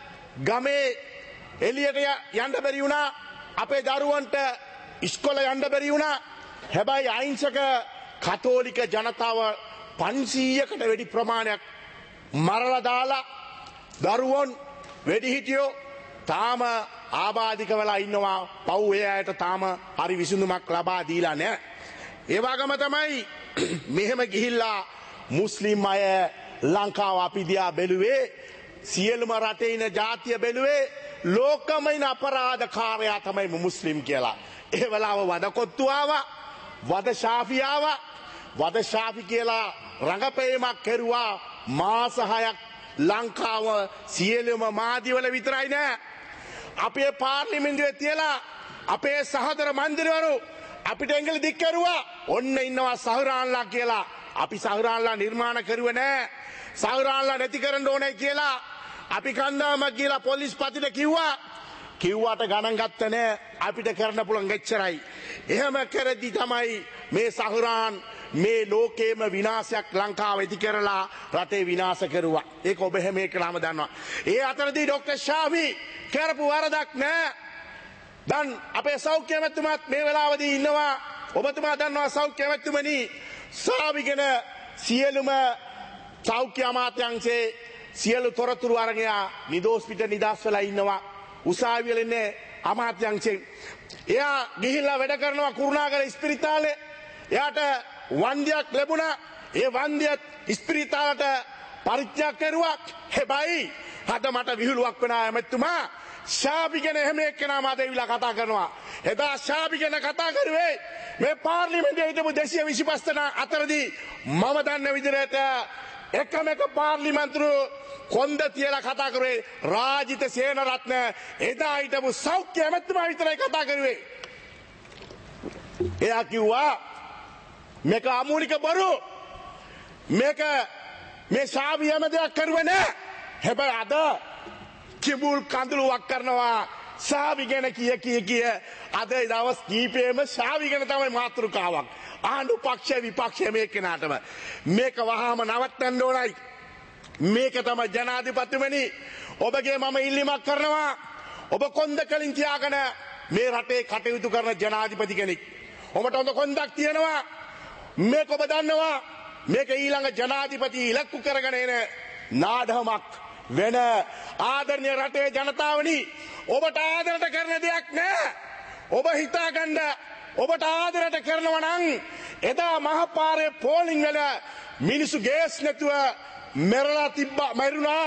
ගමේ එළියට යන්න බැරි වුණා. අපේ දරුවන්ට ඉස්කෝලේ යන්න බැරි වුණා. හැබැයි අහිංසක කතෝලික ජනතාව පන්සීයකට වැඩි ප්‍රමාණයක් මරලා දාලා දරුවොන් වැඩිහිටියෝ තාම ආබාධික වෙලා ඉන්නවා. පව් ඒ අයට තාම හරි විසඳුමක් ලබා දීලා නැහැ. ඒ වගේම තමයි මෙහෙම ගිහිල්ලා මුස්ලිම් අය ලංකාව අපි දිහා බැලුවේ සියලුම රටේ ඉන්න ජාතිය බැලුවේ ලෝකම ඉන්න අපරාධකාරයා තමයි මුස්ලිම් කියලා. ඒ වෙලාව වදකොත්තු ආවා, වද ශාෆි ආවා. වද ශාෆි කියලා රංගපෑමක් කෙරුවා මාස හයක් ලංකාව සියලුම මාධ්‍යවල විතරයි නෑ. අපේ පාර්ලිමේන්තුවේ තියලා අපේ සහෝදර මන්ත්‍රීවරු අපිට එංගල දික් කරුවා. ඔන්න ඉන්නවා සහුරාන්ලා කියලා. අපි සහුරාන්ලා නිර්මාණ කරුවේ නෑ. සහුරාන්ලා නැති කරන්න ඕනේ කියලා අපි කන්දාමක් කියලා පොලිස් පතිට කිව්වා. කිව්වට ගණන් ගත්ත නෑ අපිට කරන්න පුළුවන් එච්චරයි. එහෙම කරද්දි තමයි මේ සහුරාන් මේ ලෝකේම විනාශයක් ලංකාව ඇති කරලා රටේ විනාශ කරුවා. ඒක ඔබ හැම එකලාම දන්නවා. ඒ අතරදී ડોક્ટર ශාමි කරපු වරදක් නෑ. දැන් අපේ සෞඛ්‍ය ඇමතුමාත් මේ වෙලාවදී ඉන්නවා. ඔබතුමා දන්නවා සෞඛ්‍ය ඇමතුමනි ශාමිගෙන සියලුම සෞඛ්‍ය අමාත්‍යාංශයේ සියලු තොරතුරු අරගෙන නිදෝස් පිට නිදාස් වෙලා ඉන්නවා. උසාවිය වල ඉන්නේ අමාත්‍යාංශයෙන්. එයා ගිහිල්ලා වැඩ කරනවා කුරුණාගල ඉස්පිරිතාලේ. එයාට වන්දියක් ලැබුණා. ඒ වන්දියත් ඉස්පිරිතාලට පරිත්‍යාග කරුවා. හැබැයි අද මට විහිළුවක් වෙනා ඇමතුමා ශාපි ගැන හැම එක්කෙනාම අද ඉවිලා කතා කරනවා. එදා ශාපි ගැන කතා කරුවේ මේ පාර්ලිමේන්තුවේ හිටපු දෙසිය විසිපහ දෙනා අතරදී මම දන්න විදිහට එකම එක පාර්ලිමේන්තුරු කොන්ද තියලා කතා කරුවේ රාජිත සේනරත්න. එදා හිටපු සෞඛ්‍ය ඇමතුමා විතරයි කතා කරුවේ. එයා කිව්වා මේක අමූලික බොරු. මේක මේ ශාපි හැම දෙයක් කරුවේ නෑ. හැබැයි අද කිඹුල් කඳුළුවක් කරනවා ශාපි ගැන කිය කිය කිය අද දවස් කීපෙම ශාපි ගැන තමයි මාතෘකාවක්. ආණ්ඩු පක්ෂ විපක්ෂ මේක නාටම මේක වහාම නවත්තන්න ඕනයි. මේක තමයි ජනාධිපතිතුමනි ඔබගේ මම ඉල්ලීමක් කරනවා. ඔබ කොන්ද කලින් තියාගෙන මේ රටේ කටයුතු කරන ජනාධිපති කෙනෙක්. ඔබට හොඳ කොන්දක් තියෙනවා. මේක ඔබ දන්නවා මේක ඊළඟ ජනාධිපති ඉලක්ක කරගෙන එන නාඩගමක් වෙන ආදරණීය රටේ ජනතාවනි ඔබට ආදරයට කරන දෙයක් නෑ. ඔබ හිතාගන්න ඔබට ආදරයට කරනවා නම් එදා මහපාරේ පෝලිං වල මිනිස්සු ගෑස් නැතුව මෙරලා තිබ්බා මරුණා.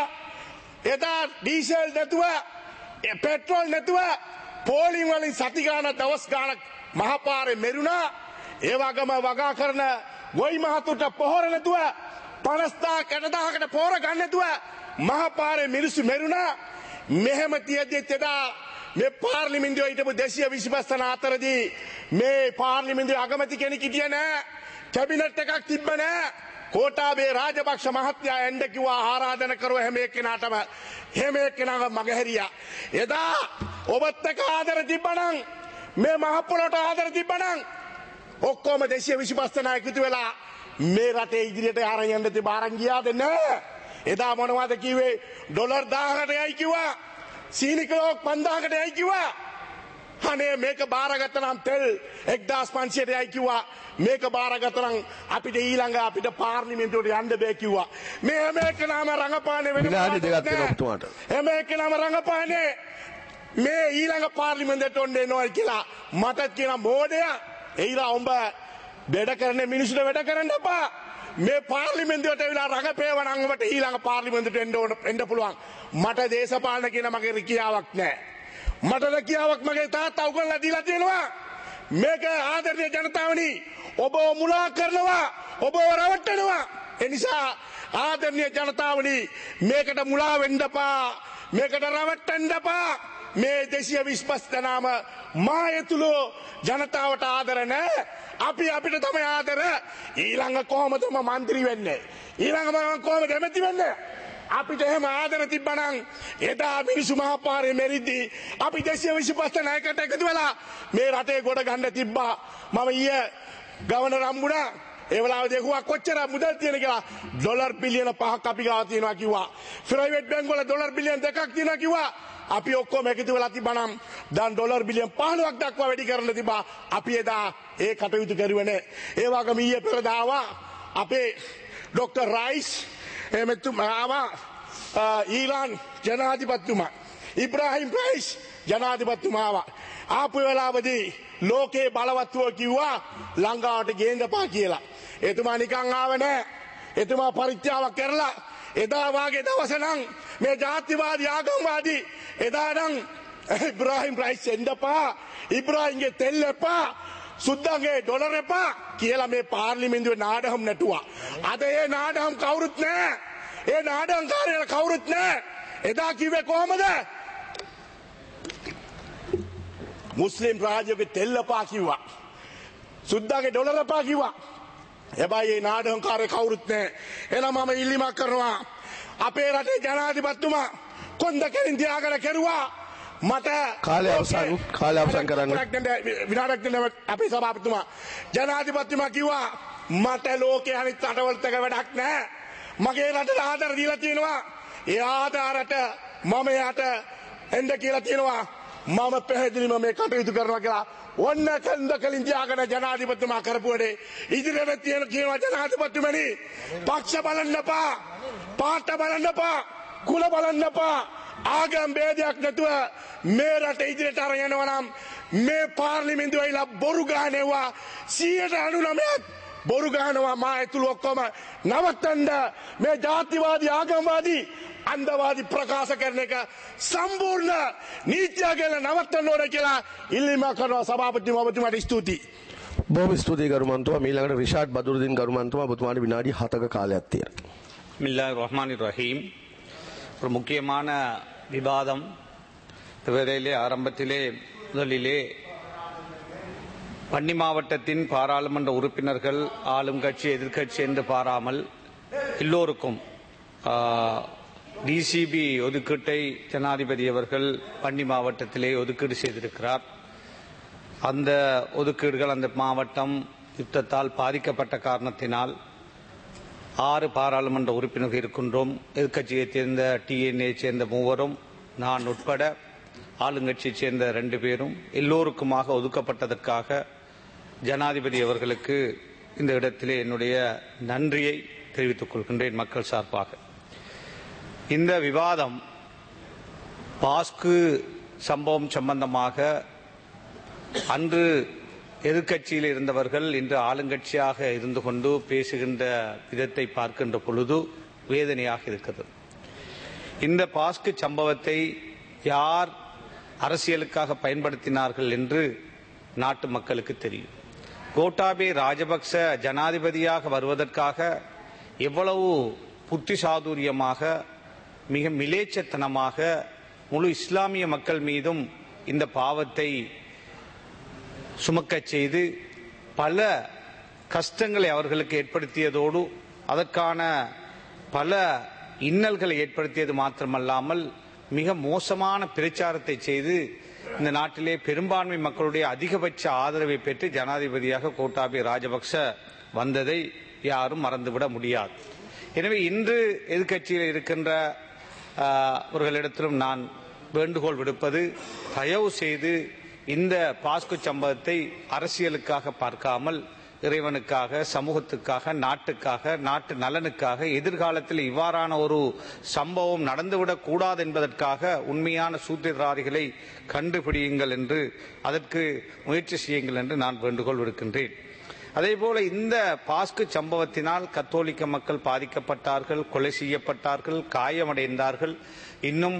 එදා ඩීසල් නැතුව පෙට්‍රෝල් නැතුව පෝලිං වලින් සති ගාන දවස් ගානක් මහපාරේ මෙරුණා. ඒ වගේම වගා කරන ගොයි මහතුට පොහොර නැතුව පනස්දා කඩදාහකට පොහොර ගන්න නැතුව මහපාරේ මිනිස්සු මෙරුණා. මෙහෙම තියද්දි එදා මේ පාර්ලිමේන්තුවේ හිටපු දෙසිය විසිපහ දෙනා අතරදී මේ පාර්ලිමේන්තුවේ අගමැති කෙනෙක් හිටියේ නෑ. කැබිනට් එකක් තිබ්බ නෑ. කෝටාබේ රාජපක්ෂ මහත්තයා එන්න කිව්වා ආරාධනා කරුවා හැම එක්කෙනාටම. හැම එක්කෙනාම මගහැරියා. එදා ඔබත් එක්ක ආදර තිබ්බනම් මේ මහ පොළොට ආදර තිබ්බනම් ඔක්කොම දෙසිය විසිපහ දෙනා එකතු වෙලා මේ රටේ ඉදිරියට ආරන් යන්න තිබ්බ ආරන් ගියාද නෑ. එදා මොනවද කිව්වේ ඩොලර් දාහකට යයි කිව්වා. සීනි කිලෝ පන්දාහකට යයි කිව්වා. අනේ මේක බාරගත්ත නම් තෙල් එක්දාස් පන්සියයට යයි කිව්වා. මේක බාරගත්ත නම් අපිට ඊළඟ අපිට පාර්ලිමේන්තුවට යන්න බෑ කිව්වා. මේ හැම එකනම රංගපානේ වෙන විනාඩි දෙකක් දෙන්න ඔබතුමාට. හැම එකනම රංගපානේ මේ ඊළඟ පාර්ලිමේන්තුවට ඔන්න එනවා කියලා මට කියන මොඩයා එයිලා උඹ වැඩ කරන මිනිස්සුන්ට වැඩ කරන්න එපා. මේ පාර්ලිමේන්තුවට ඇවිල්ලා රඟපෑවනම් ඔබට ඊළඟ පාර්ලිමේන්තුවට එන්න ඕන එන්න පුළුවන්. මට දේශපාලන කියන මගේ රිකියාවක් නැහැ. මට රිකියාවක් මගේ තාත්තා උගන්ලා දීලා තියෙනවා. මේක ආදරණීය ජනතාවනි ඔබ මුලා කරනවා ඔබ රවට්ටනවා. ඒ නිසා ආදරණීය ජනතාවනි මේකට මුලා වෙන්න එපා. මේකට රවට්ටන්න එපා. මේ දෙසිය විසිපහ දෙනාම මායතුළු ජනතාවට ආදර නැහැ. අපි අපිට තමයි ආදර. ඊළඟ කොහොමද මම മന്ത്രി වෙන්නේ? ඊළඟ මම කොහොමද එමෙති වෙන්නේ? අපිට එහෙම ආදර තිබ්බනම් එදා මිනිසු මහපාරේ මෙරිද්දි අපි දෙසිය විසිපහ නායකට එකතු වෙලා මේ රටේ ගොඩ ගන්න තිබ්බා. මම ඊයේ ගවර්නර් හම්බුණා. ඒ වෙලාවේදී ඇහුවා කොච්චර මුදල් තියෙන කියලා. ඩොලර් බිලියන පහක් අපි ගාව තියෙනවා කිව්වා. ප්‍රයිවට් බැංකුවල ඩොලර් බිලියන දෙකක් තියෙනවා කිව්වා. අපි ඔක්කොම එකතු වෙලා තිබ්බනම් දැන් ඩොලර් බිලියන පහළොවක් දක්වා වැඩි කරන්න තිබ්බා. අපි එදා ඒ කටයුතු කරුවේ නැහැ. ඒ වගේම ඊයේ පෙරදා ආවා අපේ ડોક્ટર රයිස් එමෙතුමා ඊරාන් ජනාධිපතිතුමා ඉබ්‍රාහිම් රයිස් ජනාධිපතිතුමා ආවා. ආපු වෙලාවේදී ලෝකේ බලවත්ව කිව්වා ලංකාවට ගේන්නපා කියලා. එතුමා නිකන් ආව නැහැ. එතුමා පරිත්‍යාග කරලා එදා වාගේ දවස නම් මේ ජාතිවාදී ආගම්වාදී එදා නම් ඉබ්‍රාහිම් රයිස් එන්නපා. ඉබ්‍රාහිම්ගේ තෙල් එපා. සුද්දාගේ ඩොලර් එපා කියලා මේ පාර්ලිමේන්තුවේ නාඩගම් නැටුවා. අද ඒ නාඩගම් කවුරුත් නැහැ. ඒ නාඩගම් කාර්යාල කවුරුත් නැහැ. එදා කිව්වේ කොහමද? මුස්ලිම් රාජ්‍යයේ තෙල් එපා කිව්වා. සුද්දාගේ ඩොලර් එපා කිව්වා. හැබැයි ඒ නාඩගම් කාර්ය කවුරුත් නැහැ. එහෙනම් මම ඉල්ලීමක් කරනවා අපේ රටේ ජනාධිපතිතුමා කොන්ද කෙලින් තියාගෙන කෙරුවා මට කාලය අවසන් කාලය අවසන් කරන්න. විනාඩක් දෙන්න අපේ සභාපතිතුමා ජනාධිපතිතුමා කිව්වා මට ලෝකේ අනිත් රටවලට වැඩක් නැහැ. මගේ රටට ආධාර දීලා තියෙනවා. ඒ ආධාරයට මම යට එන්න කියලා තියෙනවා. මම පැහැදිලිව මේ කටයුතු කරනවා කියලා ඔන්න කන්ද කලින් තියාගෙන ජනාධිපතිතුමා කරපු වැඩේ ඉදිරියට තියෙන කියනවා ජනාධිපතිතුමනි පක්ෂ බලන්න එපා පාට බලන්න එපා කුල බලන්න එපා ආගම් ભેදයක් නැතුව මේ රට ඉදිරියට අරගෙන යනවා නම් මේ පාර්ලිමේන්තුවේ ඉලා බොරු ගහනවා සියයට අනූනවයක් බොරු ගහනවා මා ඇතුළු ඔක්කොම නවත්තන්න මේ ජාතිවාදී ආගම්වාදී අන්දවාදී ප්‍රකාශ කරන එක සම්පූර්ණ නීතිය කියලා නවත්තන්න ඕන කියලා ඉල්ලීම කරනවා සභාපතිතුමා ඔබතුමාට ස්තුතියි. බොහොම ස්තුතියි ගරු මන්ත්‍රී. ඊළඟට රිෂාඩ් බදුරුදීන් ගරු මන්ත්‍රී ඔබතුමාට විනාඩි හතක කාලයක් තියෙනවා. பிஸ்மில்லாஹிர் ரஹ்மானிர் ரஹீம். ஒரு முக்கியமான விவாதம் வேளையிலே ஆரம்பத்திலே முதலிலே வன்னி மாவட்டத்தின் பாராளுமன்ற உறுப்பினர்கள் ஆளும் கட்சி எதிர்க்கட்சி என்று பாராமல் எல்லோருக்கும் டிசிபி ஒதுக்கீட்டை ஜனாதிபதி அவர்கள் வன்னி மாவட்டத்திலே ஒதுக்கீடு செய்திருக்கிறார். அந்த ஒதுக்கீடுகள் அந்த மாவட்டம் யுத்தத்தால் பாதிக்கப்பட்ட காரணத்தினால் ஆறு பாராளுமன்ற உறுப்பினர்கள் இருக்கின்றோம். எதிர்க்கட்சியைச் சேர்ந்த டிஎன்ஏ சேர்ந்த மூவரும் நான் உட்பட ஆளுங்கட்சியைச் சேர்ந்த ரெண்டு பேரும் எல்லோருக்குமாக ஒதுக்கப்பட்டதற்காக ஜனாதிபதி அவர்களுக்கு இந்த இடத்திலே என்னுடைய நன்றியை தெரிவித்துக் கொள்கின்றேன் மக்கள் சார்பாக. இந்த விவாதம் பாஸ்கு சம்பவம் சம்பந்தமாக அன்று எதிர்க்கட்சியில் இருந்தவர்கள் இன்று ஆளுங்கட்சியாக இருந்து கொண்டு பேசுகின்ற விதத்தை பார்க்கின்ற பொழுது வேதனையாக இருக்கிறது. இந்த பாஸ்கு சம்பவத்தை யார் அரசியலுக்காக பயன்படுத்தினார்கள் என்று நாட்டு மக்களுக்கு தெரியும். கோட்டாபே ராஜபக்ச ஜனாதிபதியாக வருவதற்காக எவ்வளவு புத்தி சாதுரியமாக மிக மிலேச்சத்தனமாக முழு இஸ்லாமிய மக்கள் மீதும் இந்த பாவத்தை சுமக்க செய்து பல கஷ்டங்களை அவர்களுக்கு ஏற்படுத்தியதோடு அதற்கான பல இன்னல்களை ஏற்படுத்தியது மாத்திரமல்லாமல் மிக மோசமான பிரச்சாரத்தை செய்து இந்த நாட்டிலே பெரும்பான்மை மக்களுடைய அதிகபட்ச ஆதரவை பெற்று ஜனாதிபதியாக கோட்டாபே ராஜபக்ச வந்ததை யாரும் மறந்துவிட முடியாது. எனவே இன்று எதிர்க்கட்சியில் இருக்கின்ற அவர்களிடத்திலும் நான் வேண்டுகோள் விடுப்பது, தயவு செய்து இந்த பாஸ்கு சம்பவத்தை அரசியலுக்காக பார்க்காமல் இறைவனுக்காக, சமூகத்துக்காக, நாட்டுக்காக, நாட்டு நலனுக்காக, எதிர்காலத்தில் இவ்வாறான ஒரு சம்பவம் நடந்துவிடக் கூடாது என்பதற்காக உண்மையான சூத்திரதாரிகளை கண்டுபிடியுங்கள் என்று, அதற்கு முயற்சி செய்யுங்கள் என்று நான் வேண்டுகோள் விடுக்கின்றேன். அதேபோல இந்த பாஸ்கு சம்பவத்தினால் கத்தோலிக்க மக்கள் பாதிக்கப்பட்டார்கள், கொலை செய்யப்பட்டார்கள், காயமடைந்தார்கள். இன்னும்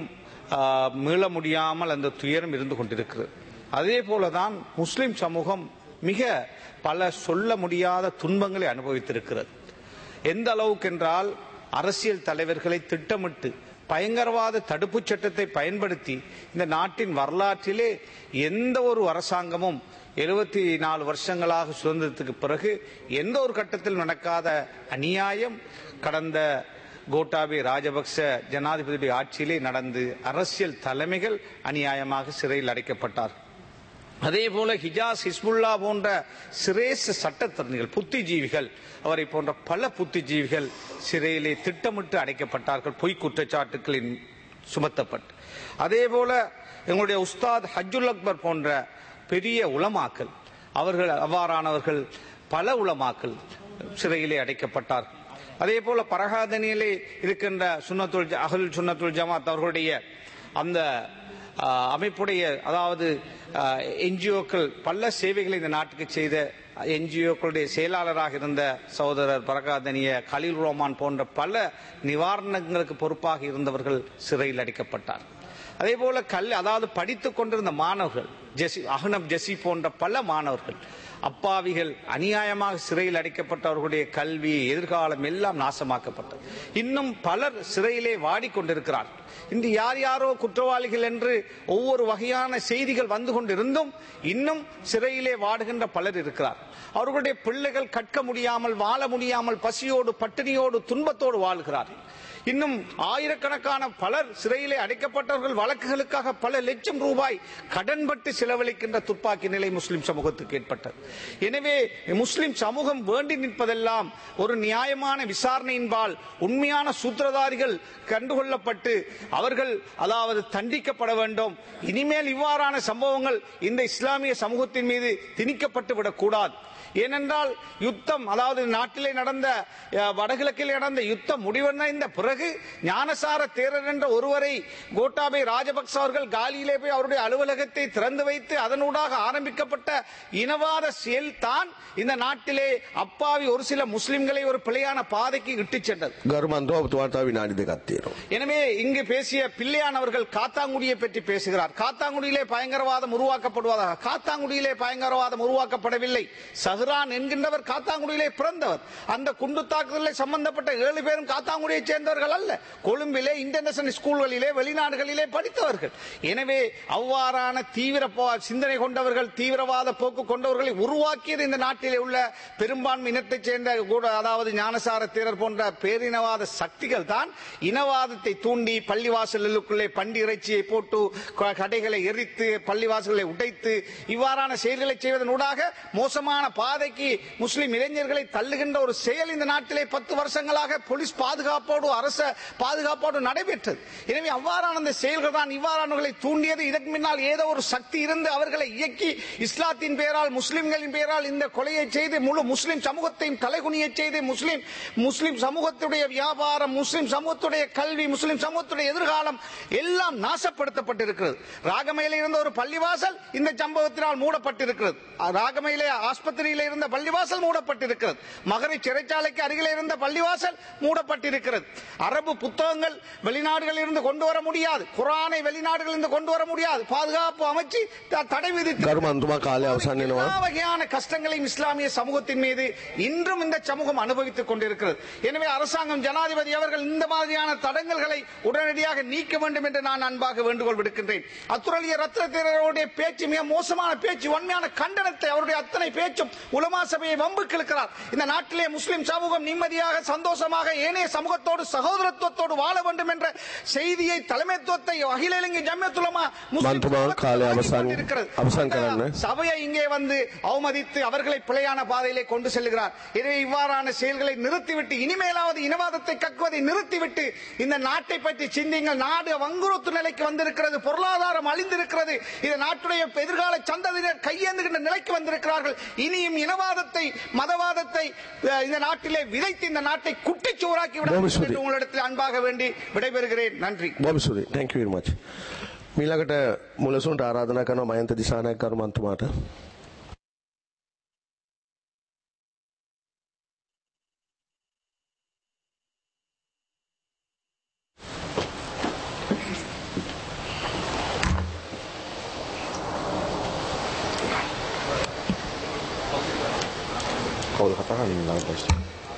மீள முடியாமல் அந்த துயரம் இருந்து கொண்டிருக்கிறது. அதே போலதான் முஸ்லிம் சமூகம் மிக பல சொல்ல முடியாத துன்பங்களை அனுபவித்திருக்கிறது. எந்த அளவுக்கு என்றால் அரசியல் தலைவர்களை திட்டமிட்டு பயங்கரவாத தடுப்பு சட்டத்தை பயன்படுத்தி இந்த நாட்டின் வரலாற்றிலே எந்த ஒரு அரசாங்கமும் எழுபத்தி நாலு வருஷங்களாக சுதந்திரத்துக்கு பிறகு எந்த ஒரு கட்டத்தில் நடக்காத அநியாயம் கடந்த கோட்டாபே ராஜபக்ச ஜனாதிபதியுடைய ஆட்சியிலே நடந்து அரசியல் தலைமைகள் அநியாயமாக சிறையில் அடைக்கப்பட்டார். அதே போல ஹிஜாஸ் ஹிஸ்புல்லா போன்ற சிரேஷ்ட சட்டத்தரணிகள், புத்திஜீவிகள், அவரை போன்ற பல புத்திஜீவிகள் சிறையிலே திட்டமிட்டு அடைக்கப்பட்டார்கள், பொய் குற்றச்சாட்டுகளின் சுமத்தப்பட்டு. அதே போல எங்களுடைய உஸ்தாத் ஹஜ்ஜுல் அக்பர் போன்ற பெரிய உலமாக்கள், அவர்கள் அவ்வாறானவர்கள் பல உலமாக்கள் சிறையிலே அடைக்கப்பட்டார்கள். அதே போல பரகாதனியிலே இருக்கின்ற சுன்னத்துல் அஹ்லுல் சுன்னத்துல் ஜமாத் அவர்களுடைய அந்த அமைப்புடைய, அதாவது என்ஜிஓக்கள் பல சேவைகளை இந்த நாட்டுக்கு செய்த என்ஜிஓக்களுடைய செயலாளராக இருந்த சகோதரர் பரகாதனிய, கலீல் ரோமான் போன்ற பல நிவாரணங்களுக்கு பொறுப்பாக இருந்தவர்கள் சிறையில் அடைக்கப்பட்டார். அதே போல கல் அதாவது படித்துக் கொண்டிருந்த மாணவர்கள், ஜெசி அஹ்னப் ஜெசி போன்ற பல மாணவர்கள், அப்பாவிகள் அநியாயமாக சிறையில் அடைக்கப்பட்டவர்களுடைய கல்வி, எதிர்காலம் எல்லாம் நாசமாக்கப்பட்டது. இன்னும் பலர் சிறையிலே வாடிக்கொண்டிருக்கிறார்கள். இன்று யார் யாரோ குற்றவாளிகள் என்று ஒவ்வொரு வகையான செய்திகள் வந்து கொண்டிருந்தும் இன்னும் சிறையிலே வாடுகின்ற பலர் இருக்கிறார். அவர்களுடைய பிள்ளைகள் கற்க முடியாமல், வாழ முடியாமல், பசியோடு, பட்டினியோடு, துன்பத்தோடு வாழ்கிறார்கள். இன்னும் ஆயிரக்கணக்கான பலர் சிறையிலே அடைக்கப்பட்டவர்கள் வழக்குகளுக்காக பல லட்சம் ரூபாய் கடன்பட்டு செலவழிக்கின்ற துப்பாக்கி நிலை முஸ்லிம் சமூகத்துக்கு ஏற்பட்டது. எனவே முஸ்லிம் சமூகம் வேண்டி நிற்பதெல்லாம் ஒரு நியாயமான விசாரணையின்பால் உண்மையான சூத்திரதாரிகள் கண்டுகொள்ளப்பட்டு அவர்கள் அதாவது தண்டிக்கப்பட வேண்டும். இனிமேல் இவ்வாறான சம்பவங்கள் இந்த இஸ்லாமிய சமூகத்தின் மீது திணிக்கப்பட்டு விடக்கூடாது. ஏனென்றால் யுத்தம் அதாவது நாட்டிலே நடந்த வடகிழக்கில் நடந்த யுத்தம் முடிவடைந்த பிறகு ஞானசார தேரர் என்ற ஒருவரை கோட்டாபய ராஜபக்ச அவர்கள் காலியிலே போய் அவருடைய அலுவலகத்தை திறந்து வைத்து அதனூடாக ஆரம்பிக்கப்பட்ட இனவாத செயல் தான் இந்த நாட்டிலே அப்பாவி ஒரு சில முஸ்லிம்களை ஒரு பிழையான பாதைக்கு இட்டுச் சென்றது. எனவே இங்கு பேசிய பிள்ளையான் அவர்கள் காத்தாங்குடியை பற்றி பேசுகிறார். காத்தாங்குடியிலே பயங்கரவாதம் உருவாக்கப்படுவதாக. காத்தாங்குடியிலே பயங்கரவாதம் உருவாக்கப்படவில்லை. சஹ்ரான் என்கின்றவர் காத்தாங்குடியிலே பிறந்தவர். அந்த குண்டு தாக்குதலில் சம்பந்தப்பட்ட ஏழு பேரும் காத்தாங்குடியை சேர்ந்தவர்கள் அல்ல. கொழும்பிலே இன்டர்நேஷனல் ஸ்கூல்களிலே வெளிநாடுகளிலே படித்தவர்கள். எனவே அவ்வாறான தீவிர சிந்தனை கொண்டவர்கள் தீவிரவாத போக்கு கொண்டவர்களை உருவாக்கியது இந்த நாட்டிலே உள்ள பெரும்பான்மை இனத்தைச் சேர்ந்த அதாவது ஞானசார தேரர் போன்ற பேரினவாத சக்திகள் தான் இனவாதத்தை தூண்டி பள்ளிவாசலுக்குள்ளே பண்டி இறைச்சியை போட்டு கடைகளை எரித்து பள்ளிவாசல்களை உடைத்து இவ்வாறான செயல்களை செய்வதனூடாக மோசமான பாதைக்கு முஸ்லிம் இளைஞர்களை தள்ளுகின்ற ஒரு செயல் இந்த நாட்டிலே பத்து வருஷங்களாக போலீஸ் பாதுகாப்போடு அரச பாதுகாப்போடு நடைபெற்றது. எனவே அவ்வாறான அந்த செயல்கள் தான் இவ்வாறானவர்களை தூண்டியது. இதற்கு முன்னால் ஏதோ ஒரு சக்தி இருந்து அவர்களை இயக்கி இஸ்லாத்தின் பெயரால் முஸ்லிம்களின் பெயரால் இந்த கொலையை செய்து முழு முஸ்லிம் சமூகத்தையும் தலைகுனிய செய்து முஸ்லிம் முஸ்லிம் சமூகத்துடைய வியாபாரம் முஸ்லிம் சமூகத்துடைய கல்வி முஸ்லிம் சமூகத்துடைய எதிர்காலம் எல்லாம் நாசப்படுத்தப்பட்டிருக்கிறது. ராகமையில இருந்த ஒரு பள்ளிவாசல் இந்த சம்பவத்தினால் மூடப்பட்டிருக்கிறது. ராகமையிலே ஆஸ்பத்திரியில் இருந்த பள்ளிவாசல் மூடப்பட்டிருக்கிறது. மகரை சிறைச்சாலைக்கு அருகில் இருந்த பள்ளிவாசல் மூடப்பட்டிருக்கிறது. அரபு புத்தகங்கள் வெளிநாடுகளில் இருந்து கொண்டு வர முடியாது. குர்ஆனை வெளிநாடுகளில் இருந்து கொண்டு வர முடியாது. பாதுகாப்பு அமைச்சு தடை விதித்து வகையான கஷ்டங்களையும் இஸ்லாமிய சமூகத்தின் மீது இன்றும் இந்த சமூகம் அனுபவித்துக் கொண்டிருக்கிறது. எனவே அரசாங்கம் ஜனாதிபதி அவர்கள் இந்த மாதிரியான தடங்கல்களை உடனடியாக நீக்க வேண்டும் என்று நான் அன்பாக வேண்டுகோள் விடுக்கின்றேன். அத்துரலிய ரத்ன தேரருடைய பேச்சு மிக மோசமான பேச்சு. உண்மையான கண்டனத்தை அவருடைய அத்தனை பேச்சும் உலமா சபையை வம்புக்கு இழுக்கிறார். இந்த நாட்டிலே முஸ்லிம் சமூகம் நிம்மதியாக சந்தோஷமாக ஏனைய சமூகத்தோடு சகோதரத்துவத்தோடு வாழ வேண்டும் என்ற செய்தியை தலைமைத்துவத்தை அகில இலங்கை ஜம்மியத்துல் உலமா சபையை இங்கே வந்து அவமதித்து அவர்களை பிழையான பாதையிலே கொண்டு செல்கிறார். எனவே இவ்வாறான செயல்களை நிறுத்திவிட்டு இனிமேலாவது இனவாதத்தை கக்குவதை நிறுத்திவிட்டு இந்த நாட்டை பற்றி சிந்திங்கள். நாடு வங்குரோத்து நிலைக்கு வந்திருக்கிறது. பொருளாதாரம் அழிந்திருக்கிறது. இந்த நாட்டுடைய எதிர்கால சந்ததியினர் கையேந்துகின்ற நிலைக்கு வந்திருக்கிறார்கள். இனியும் இனவாதத்தை மதவாதத்தை இந்த நாட்டிலே விதைத்து இந்த நாட்டை குட்டிச்சோறாக்கி விட உங்களிடத்தில் அன்பாக வேண்டி விடைபெறுகிறேன். நன்றி. Thank you very much. මීළඟට මුලසුන්ට ආරාධනා කරනවා මයන්ත දිසානායක කර්මන්තුමාට. කවුද කතා කරන්නේ ළඟට?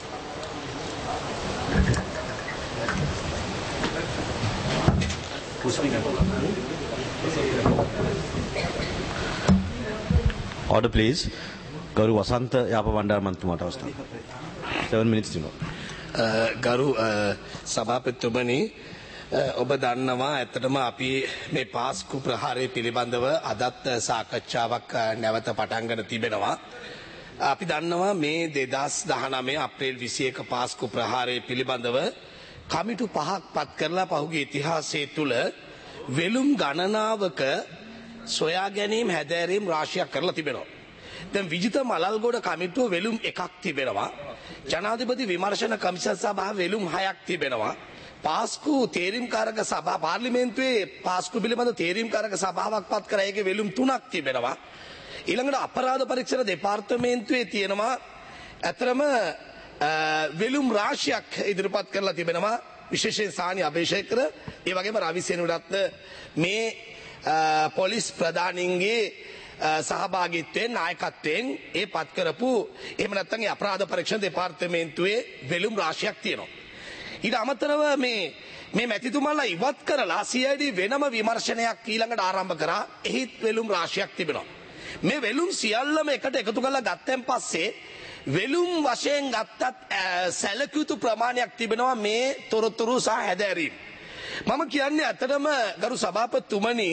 Order please. Garu Vasanta Yapa Bandar Mantumata අවස්ථාව. seven minutes දිනවා. ගරු සභාපතිතුමනි ඔබ දන්නවා ඇත්තටම අපි මේ පාස්කු ප්‍රහාරය පිළිබඳව අදත් සාකච්ඡාවක් නැවත පටන් ගන්න තිබෙනවා. අපි දන්නවා මේ දෙදහස් දහනවය අප්‍රේල් විසි එක පාස්කු ප්‍රහාරය පිළිබඳව කමිටු පහක් පත් කරලා පහුගිය ඉතිහාසය තුළ වෙළුම් ගණනාවක සොයා ගැනීම හැදෑරීම් රාශියක් කරලා තිබෙනවා. දැන් විජිත මලල්ගොඩ කමිටුව වෙළුම් එකක් තිබෙනවා. ජනාධිපති විමර්ශන කමිෂන් සභාව වෙළුම් හයක් තිබෙනවා. පාස්කු තේරීම්කාරක සභා පාර්ලිමේන්තුවේ පාස්කු පිළිබඳ තේරීම්කාරක සභාවක් පත් කර ඒකේ වෙළුම් තුනක් තිබෙනවා. ඊළඟට අපරාධ පරීක්ෂණ දෙපාර්තමේන්තුවේ තියෙනවා අතරම වෙළුම් රාශියක් ඉදිරිපත් කරලා තිබෙනවා. විශේෂයෙන් සානි අබේශේකර ඒ වගේම රවි සෙනවිරත්න මේ පොලිස් ප්‍රධානීන්ගේ සහභාගීත්වයෙන් නායකත්වයෙන් ඒ පත් කරපු එහෙම නැත්නම් ඒ අපරාධ පරීක්ෂණ දෙපාර්තමේන්තුවේ වෙළුම් රාශියක් තියෙනවා. ඊට අමතරව මේ මේ මැතිතුමාලා ඉවත් කරලා සී ආයි ඩී වෙනම විමර්ශනයක් ඊළඟට ආරම්භ කරා. එහිත් වෙළුම් රාශියක් තිබෙනවා. මේ වෙළුම් සියල්ලම එකට එකතු කරලා ගත්තන් පස්සේ වෙලුම් වශයෙන් ගත්තත් සැලකියුතු ප්‍රමාණයක් තිබෙනවා මේ තොරතුරු සහ හැදෑරීම්. මම කියන්නේ ඇත්තටම ගරු සභාපතිතුමනි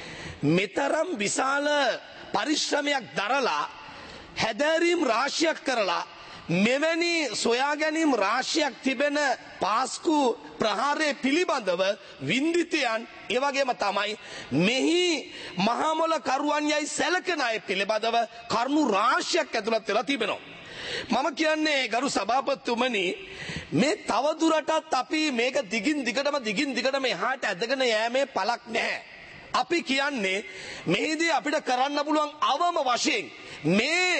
මෙතරම් විශාල පරිශ්‍රමයක් දරලා හැදෑරීම් රාශියක් කරලා මෙවැනි සොයා ගැනීම් රාශියක් තිබෙන පාස්කු ප්‍රහාරය පිළිබඳව වින්දිතයන් ඒවගේම තමයි මෙහි මහමොල කරුවන් යයි සැලකෙන අය පිළිබඳව කරුණු රාශියක් ඇතුළත් වෙලා තිබෙනවා. මම කියන්නේ ගරු සභාපතිතුමනි මේ තවදුරටත් අපි මේක දිගින් දිගටම දිගින් දිගටම එහාට ඇදගෙන යෑමේ පළක් නැහැ. අපි කියන්නේ මෙහිදී අපිට කරන්න පුළුවන් අවම වශයෙන් මේ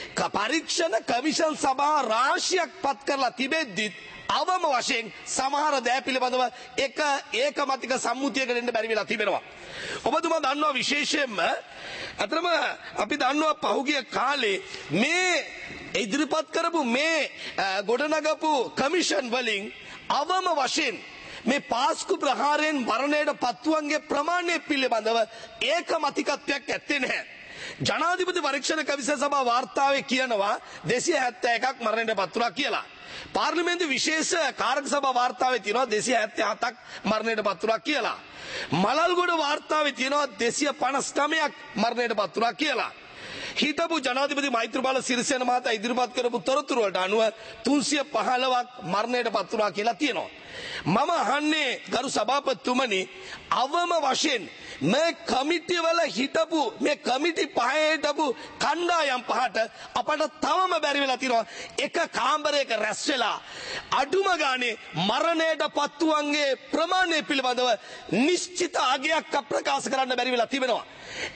පරීක්ෂණ කමිෂන් සභා රාශියක් පත් කරලා තිබෙද්දිත් අවම වශයෙන් සමහර දෑ පිළිබඳව එක ඒකමතික සම්මුතියකට එන්න බැරි වෙලා තිබෙනවා. ඔබතුමා දන්නවා විශේෂයෙන්ම අතරම අපි දන්නවා පහුගිය කාලේ මේ ඉදිරිපත් කරපු මේ ගොඩනගපු කමිෂන් වලින් අවම වශයෙන් මේ පාස්කු ප්‍රහාරයෙන් මරණයට පත්වුවන්ගේ ප්‍රමාණය පිළිබඳව ඒකමතිකත්වයක් ඇත්තේ නැහැ. ජනාධිපති පරීක්ෂණ කමිෂන් සභා වාර්තාවේ කියනවා දෙසිය හැත්තෑ එකක් මරණයට පත් වුණා කියලා. පාර්ලිමේන්තු විශේෂ කාරක සභා වාර්තාවේ තියෙනවා දෙසිය හැත්තෑ හතක් මරණයට පත් වුණා කියලා. මලල්ගොඩ වාර්තාවේ තියෙනවා දෙසිය පනස් නවයක් මරණයට පත් වුණා කියලා. හිටපු ජනාධිපති මෛත්‍රීපාල සිරිසේන මහතා ඉදිරිපත් කරපු තොරතුරු වලට අනුව තුන්සිය පහළොවක් මරණයට පත් වුණා කියලා තියෙනවා. මම අහන්නේ ගරු සභාපතිතුමනි අවම වශයෙන් මේ කමිටි වල හිටපු මේ කමිටි පහේ හිටපු කණ්ඩායම් පහට අපට තවම බැරි වෙලා තියෙනවා එක කාමරයක රැස් වෙලා අඩුම ගානේ මරණයට පත්වුවන්ගේ ප්‍රමාණය පිළිබඳව නිශ්චිත අගයක් ප්‍රකාශ කරන්න බැරි වෙලා තිබෙනවා.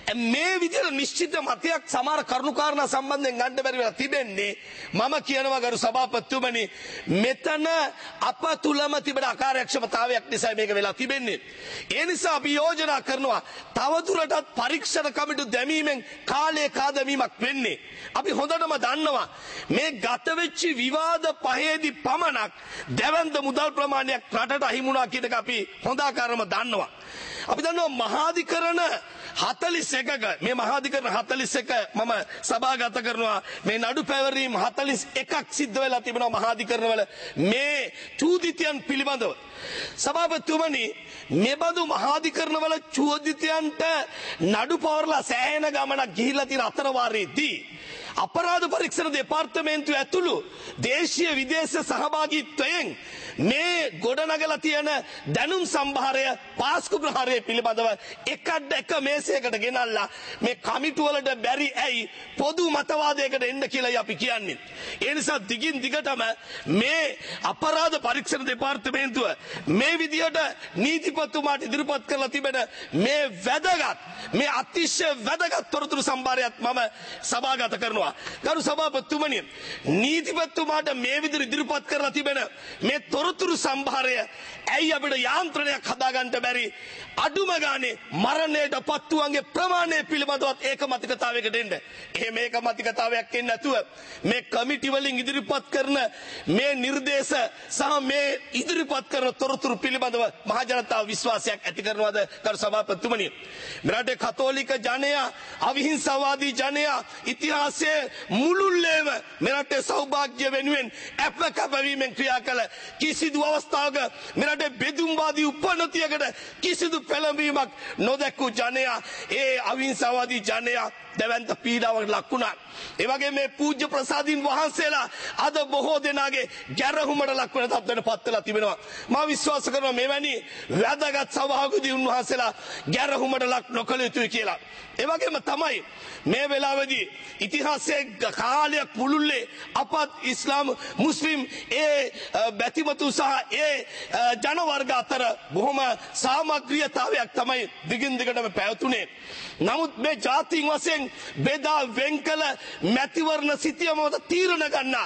මේ විදිහට නිශ්චිත මතයක් සමහර කරුණු කාරණා සම්බන්ධයෙන් ගන්න බැරි වෙලා තිබෙන්නේ මම කියනවා ගරු සභාපතිතුමනි මෙතන අප තුලම තිබෙන අකාර්යක්ෂමතාවයක් නිසා මේක වෙලා තිබෙන්නේ. ඒ නිසා අපි යෝජනා කරනවා තවදුරටත් පරීක්ෂණ කමිටු දැමීමෙන් කාලය කාදමීමක් වෙන්නේ. අපි හොඳටම දන්නවා මේ ගත වෙච්ච විවාද පහේදී පමණක් දැවැන්ත මුදල් ප්‍රමාණයක් රටට අහිමි වුණා කියන එක අපි හොඳාකාරව දන්නවා. අපි දන්නවා මහාධිකරණ හතලිස් එකක මේ මහාධිකරණ හතලිස් එක මම සභාගත කරනවා මේ නඩු පැවරීම් හතලිස් එකක් සිද්ධ වෙලා තිබෙනවා මහාධිකරණවල මේ චූදිතයන් පිළිබඳව. සභාපතිතුමනි මෙබඳු මහාධිකරණවල චූදිතයන්ට නඩු පවරලා සෑහෙන ගමනක් ගිහිල්ලා තියෙන අතර වාරයේදී අපරාධ පරීක්ෂණ දෙපාර්තමේන්තුව ඇතුළු දේශීය විදේශ සහභාගීත්වයෙන් මේ ගොඩනගලා තියෙන දැනුම් සම්භාරය පාස්කු ප්‍රහාරය පිළිබඳව එකට එක මේසයකට ගෙනල්ලා මේ කමිටු වලට බැරි ඇයි පොදු මතවාදයකට එන්න කියලායි අපි කියන්නේ. ඒ නිසා දිගින් දිගටම මේ අපරාධ පරීක්ෂණ දෙපාර්තමේන්තුව මේ විදියට නීතිපතිතුමාට ඉදිරිපත් කරලා තිබෙන මේ වැදගත් මේ අතිශය වැදගත් තොරතුරු සම්භාරයත් මම සභාගත කරනවා. ගරු සභාපතිතුමනි නීතිපතිතුමාට මේ විදිහට ඉදිරිපත් කරලා තිබෙන මේ තොරතුරු සම්භාරය ඇයි අපිට යාන්ත්‍රණයක් හදාගන්න බැරි අඩුම ගානේ මරණයට පත්වුවන්ගේ ප්‍රමාණය පිළිබඳවත් ඒකමතිකතාවයකට එන්න. එහෙම ඒකමතිකතාවයක් එන්නේ නැතුව මේ කමිටි වලින් ඉදිරිපත් කරන මේ නිර්දේශ සහ මේ ඉදිරිපත් කරන තොරතුරු පිළිබඳව මහ ජනතාව විශ්වාසයක් ඇති කරනවාද ගරු සභාපතිතුමනි? මෙරටේ කතෝලික ජනයා අවිහිංසාවාදී ජනයා ඉතිහාසයේ මුළුල්ලේම මෙරටේ සෞභාග්‍ය වෙනුවෙන් අප කැපවීමෙන් ක්‍රියා කළ කිසිදු අවස්ථාවක මෙරටේ බෙදුම්වාදී උපනතියකට කිසිදු පෙළඹීමක් නොදැක්වූ ජනයා ඒ අවිහිංසාවාදී ජනයා දැවැන්ත පීඩාවකට ලක් වුණා. ඒ වගේ මේ පූජ්‍ය ප්‍රසාදීන් වහන්සේලා අද බොහෝ දෙනාගේ ගැරහුමට ලක් වෙන තත්ත්වයට පත් වෙලා තිබෙනවා. මම විශ්වාස කරනවා මෙවැනි වැදගත් සභාවකදී උන්වහන්සේලා ගැරහුමට ලක් නොකළ යුතුයි කියලා. ඒ වගේම තමයි මේ වෙලාවේදී ඉතිහාසයේ කාලයක් මුළුල්ලේ අපත් ඉස්ලාම් මුස්ලිම් ඒ බැතිමතු සහ ඒ ජන වර්ග අතර බොහොම සාමග්‍රීයතාවයක් තමයි දිගින් දිගටම පැවතුනේ. නමුත් මේ ජාතීන් වශයෙන් බෙදා වෙන් කළ මැතිවරණ සිටිය මොකද තීරණ ගන්නා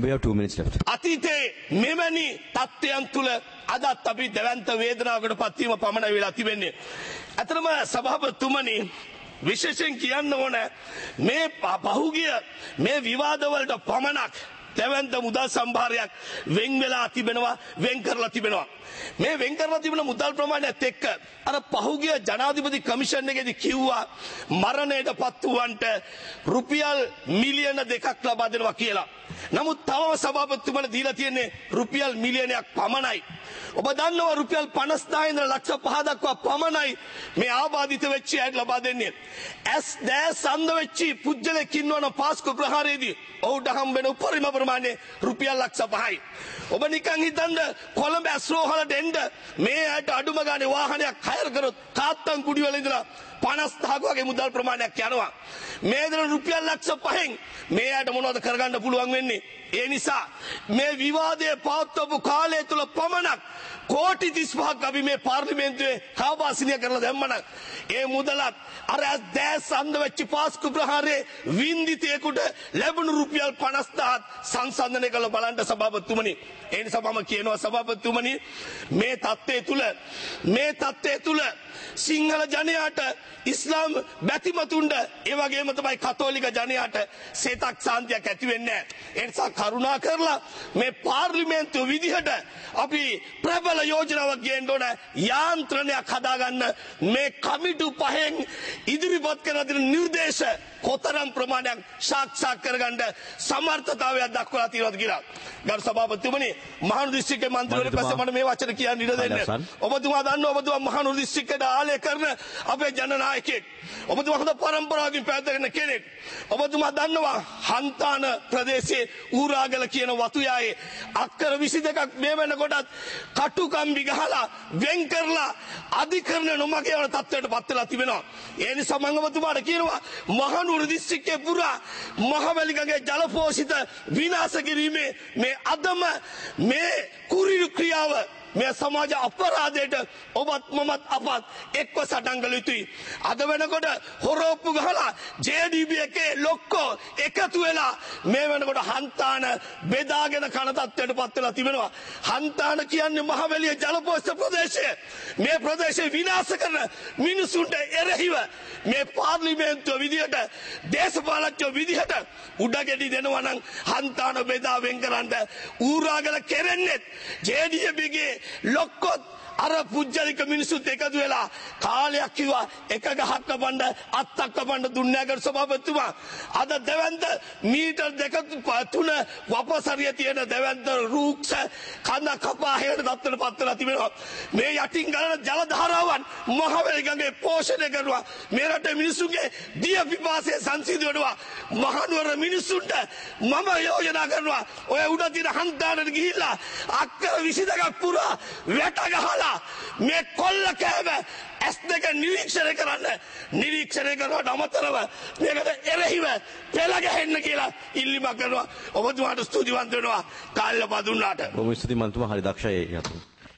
අතීතයේ මෙවැනි තත්ත්වයන් තුළ අදත් අපි දැවැන්ත වේදනාවකට පත්වීම පමණයි වෙලා තිබෙන්නේ. අතරම සභාපතිතුමනි විශේෂයෙන් කියන්න ඕන මේ පහුගිය මේ විවාදවලට පමණක් දැවැන්ත මුදල් සම්භාරයක් වෙන් වෙලා තිබෙනවා වෙන් කරලා තිබෙනවා. මේ වෙන් කරලා තිබෙන මුදල් ප්‍රමාණයත් එක්ක අර පහුගිය ජනාධිපති කමිෂන් එකේදී කිව්වා මරණයට පත් වූවන්ට රුපියල් මිලියන දෙකක් ලබා දෙනවා කියලා. නමුත් තවම සභාපතිතුමාට දීලා තියෙන්නේ රුපියල් මිලියනයක් පමණයි. ඔබ දන්නවා රුපියල් පනස් දාහක් ඉඳලා ලක්ෂ පහ දක්වා පමණයි මේ ආබාධිත වෙච්ච අයට ලබා දෙන්නේ. ඇස් දැස් අන්ධ වෙච්ච පුජ්‍යලෙක් ඉන්නවනම් පාස්කු ප්‍රහාරයේදී ඔහුට හම්බෙන උපරිම ප්‍රමාණය රුපියල් ලක්ෂ පහයි. ඔබ නිකන් හිතන්න කොළඹ ඇස්රෝහලට එන්න මේ අයට අඩුම ගානේ වාහනයක් හයර් කරොත් තාත්තන් කුඩි වල ඉඳලා පනස් දහක වගේ මුදල් ප්‍රමාණයක් යනවා. මේ දර රුපියල් ලක්ෂ පහෙන් මේ අයට මොනවද කරගන්න පුළුවන් වෙන්නේ? ඒ නිසා මේ විවාදයේ පවත්වපු කාලය තුල පමණක් කෝටි තිස් පහක් අපි මේ පාර්ලිමේන්තුවේ කාබාසිනිය කරලා දැම්මනම් ඒ මුදලත් අර දැස් අන්ධ වෙච්ච පාස්කු ප්‍රහාරයේ වින්දිතේකට ලැබුණු රුපියල් පනස් දහක් සංසන්දනය කරලා බලන්න සභාපතිතුමනි. ඒ නිසා මම කියනවා සභාපතිතුමනි මේ தත්ත්වය තුල මේ தත්ත්වය තුල සිංහල ජනයාට ඉස්ලාම් බැතිමතුන්ට ඒ වගේම තමයි කතෝලික ජනයාට සේතක් සාන්තියක් ඇති වෙන්නේ නැහැ. ඒ නිසා කරුණා කරලා මේ පාර්ලිමේන්තුව විදිහට අපි ප්‍රබල යෝජනාවක් ගේන්න ඕන යාන්ත්‍රණයක් හදාගන්න මේ කමිටු පහෙන් ඉදිරිපත් කරන නිර්දේශ කොතරම් ප්‍රමාණයක් සාක්ෂාත් කරගන්න සමර්ථතාවයක් දක්වලා තියෙනවද කියලා. ගරු සභාපතිතුමනි මහානු දිස්ත්‍රික්කයේ මන්ත්‍රීවරු පස්සේ මම මේ වචන කියන්න ඉඩ දෙන්න. ඔබතුමා දන්නවා ඔබතුමා මහානු දිස්ත්‍රික්කයට ආලය කරන අපේ ජනනායකයෙක්. ඔබතුමා හොඳ පරම්පරාවකින් පැවැත්ගෙන කෙනෙක්. ඔබතුමා දන්නවා හන්තාන ප්‍රදේශයේ ඌරාගල කියන වතුයායේ අක්කර විසි දෙකක් මේ වෙනකොටත් කටුකම්බි ගහලා වෙන් කරලා අධිකරණ නොමග යන තත්ත්වයට පත් වෙලා තිබෙනවා. ඒ නිසා මම ඔබතුමාට කියනවා මහනුවර දිස්ත්‍රික්කයේ පුරා මහවැලිගඟේ ජල පෝෂිත විනාශ කිරීමේ මේ අදම මේ කුරිරු ක්‍රියාව මේ සමාජ අපරාධයට ඔබත් මමත් අපත් එක්ව සටන් කළ යුතුයි. අද වෙනකොට හොරෝප්පු ගහලා ජේ ඩී බී එකේ ලොක්කෝ එකතු වෙලා මේ වෙනකොට හන්තාන බෙදාගෙන කන තත්ත්වයට පත් වෙලා තිබෙනවා. හන්තාන කියන්නේ මහවැලිය ජලපෝෂිත ප්‍රදේශය. මේ ප්‍රදේශය විනාශ කරන මිනිසුන්ට එරෙහිව මේ පාර්ලිමේන්තුව විදිහට දේශපාලකයෝ විදිහට උඩගෙඩි දෙනවා නම් හන්තාන බෙදා වෙන් කරන්න ඌරාගල කෙරෙන්නේ ජේ ඩී බී ගේ ලොක්කොත් අර පුජ්‍යලික මිනිසුත් එකතු වෙලා කාලයක් කිව්වා එක ගහක් කපන්න අත්තක් කපන්න දුන්නේ නැහැ සභාපතිතුමා. අද දෙවන්ත මීටර් දෙක තුන වපසරිය තියෙන දෙවන්ත රූක්ෂ කඳ කපා හේන දත්තට පත් වෙලා තිබෙනවා. මේ යටින් ගලන ජල ධාරාවන් මහවැලි ගඟේ පෝෂණය කරනවා. මේ රටේ මිනිසුන්ගේ දිය පිපාසය සංසිඳවනවා. මහනුවර මිනිසුන්ට මම යෝජනා කරනවා ඔය උඩ තියෙන හන්තානට ගිහිල්ලා අක්කර විසි දෙකක් පුරා වැට ගහලා මේ කොල්ල කෑම ඇස් දෙක නිරීක්ෂණය කරන්න නිරීක්ෂණය කරනවට අමතරව මේකට එරෙහිව පෙළ ගැහෙන්න කියලා ඉල්ලීමක් කරනවා. ඔබතුමාට ස්තුතිවන්ත වෙනවා කාලය ලබා දුන්නාට. බොහොම ස්තුතියි මන්තුමා හරි දක්ෂයි.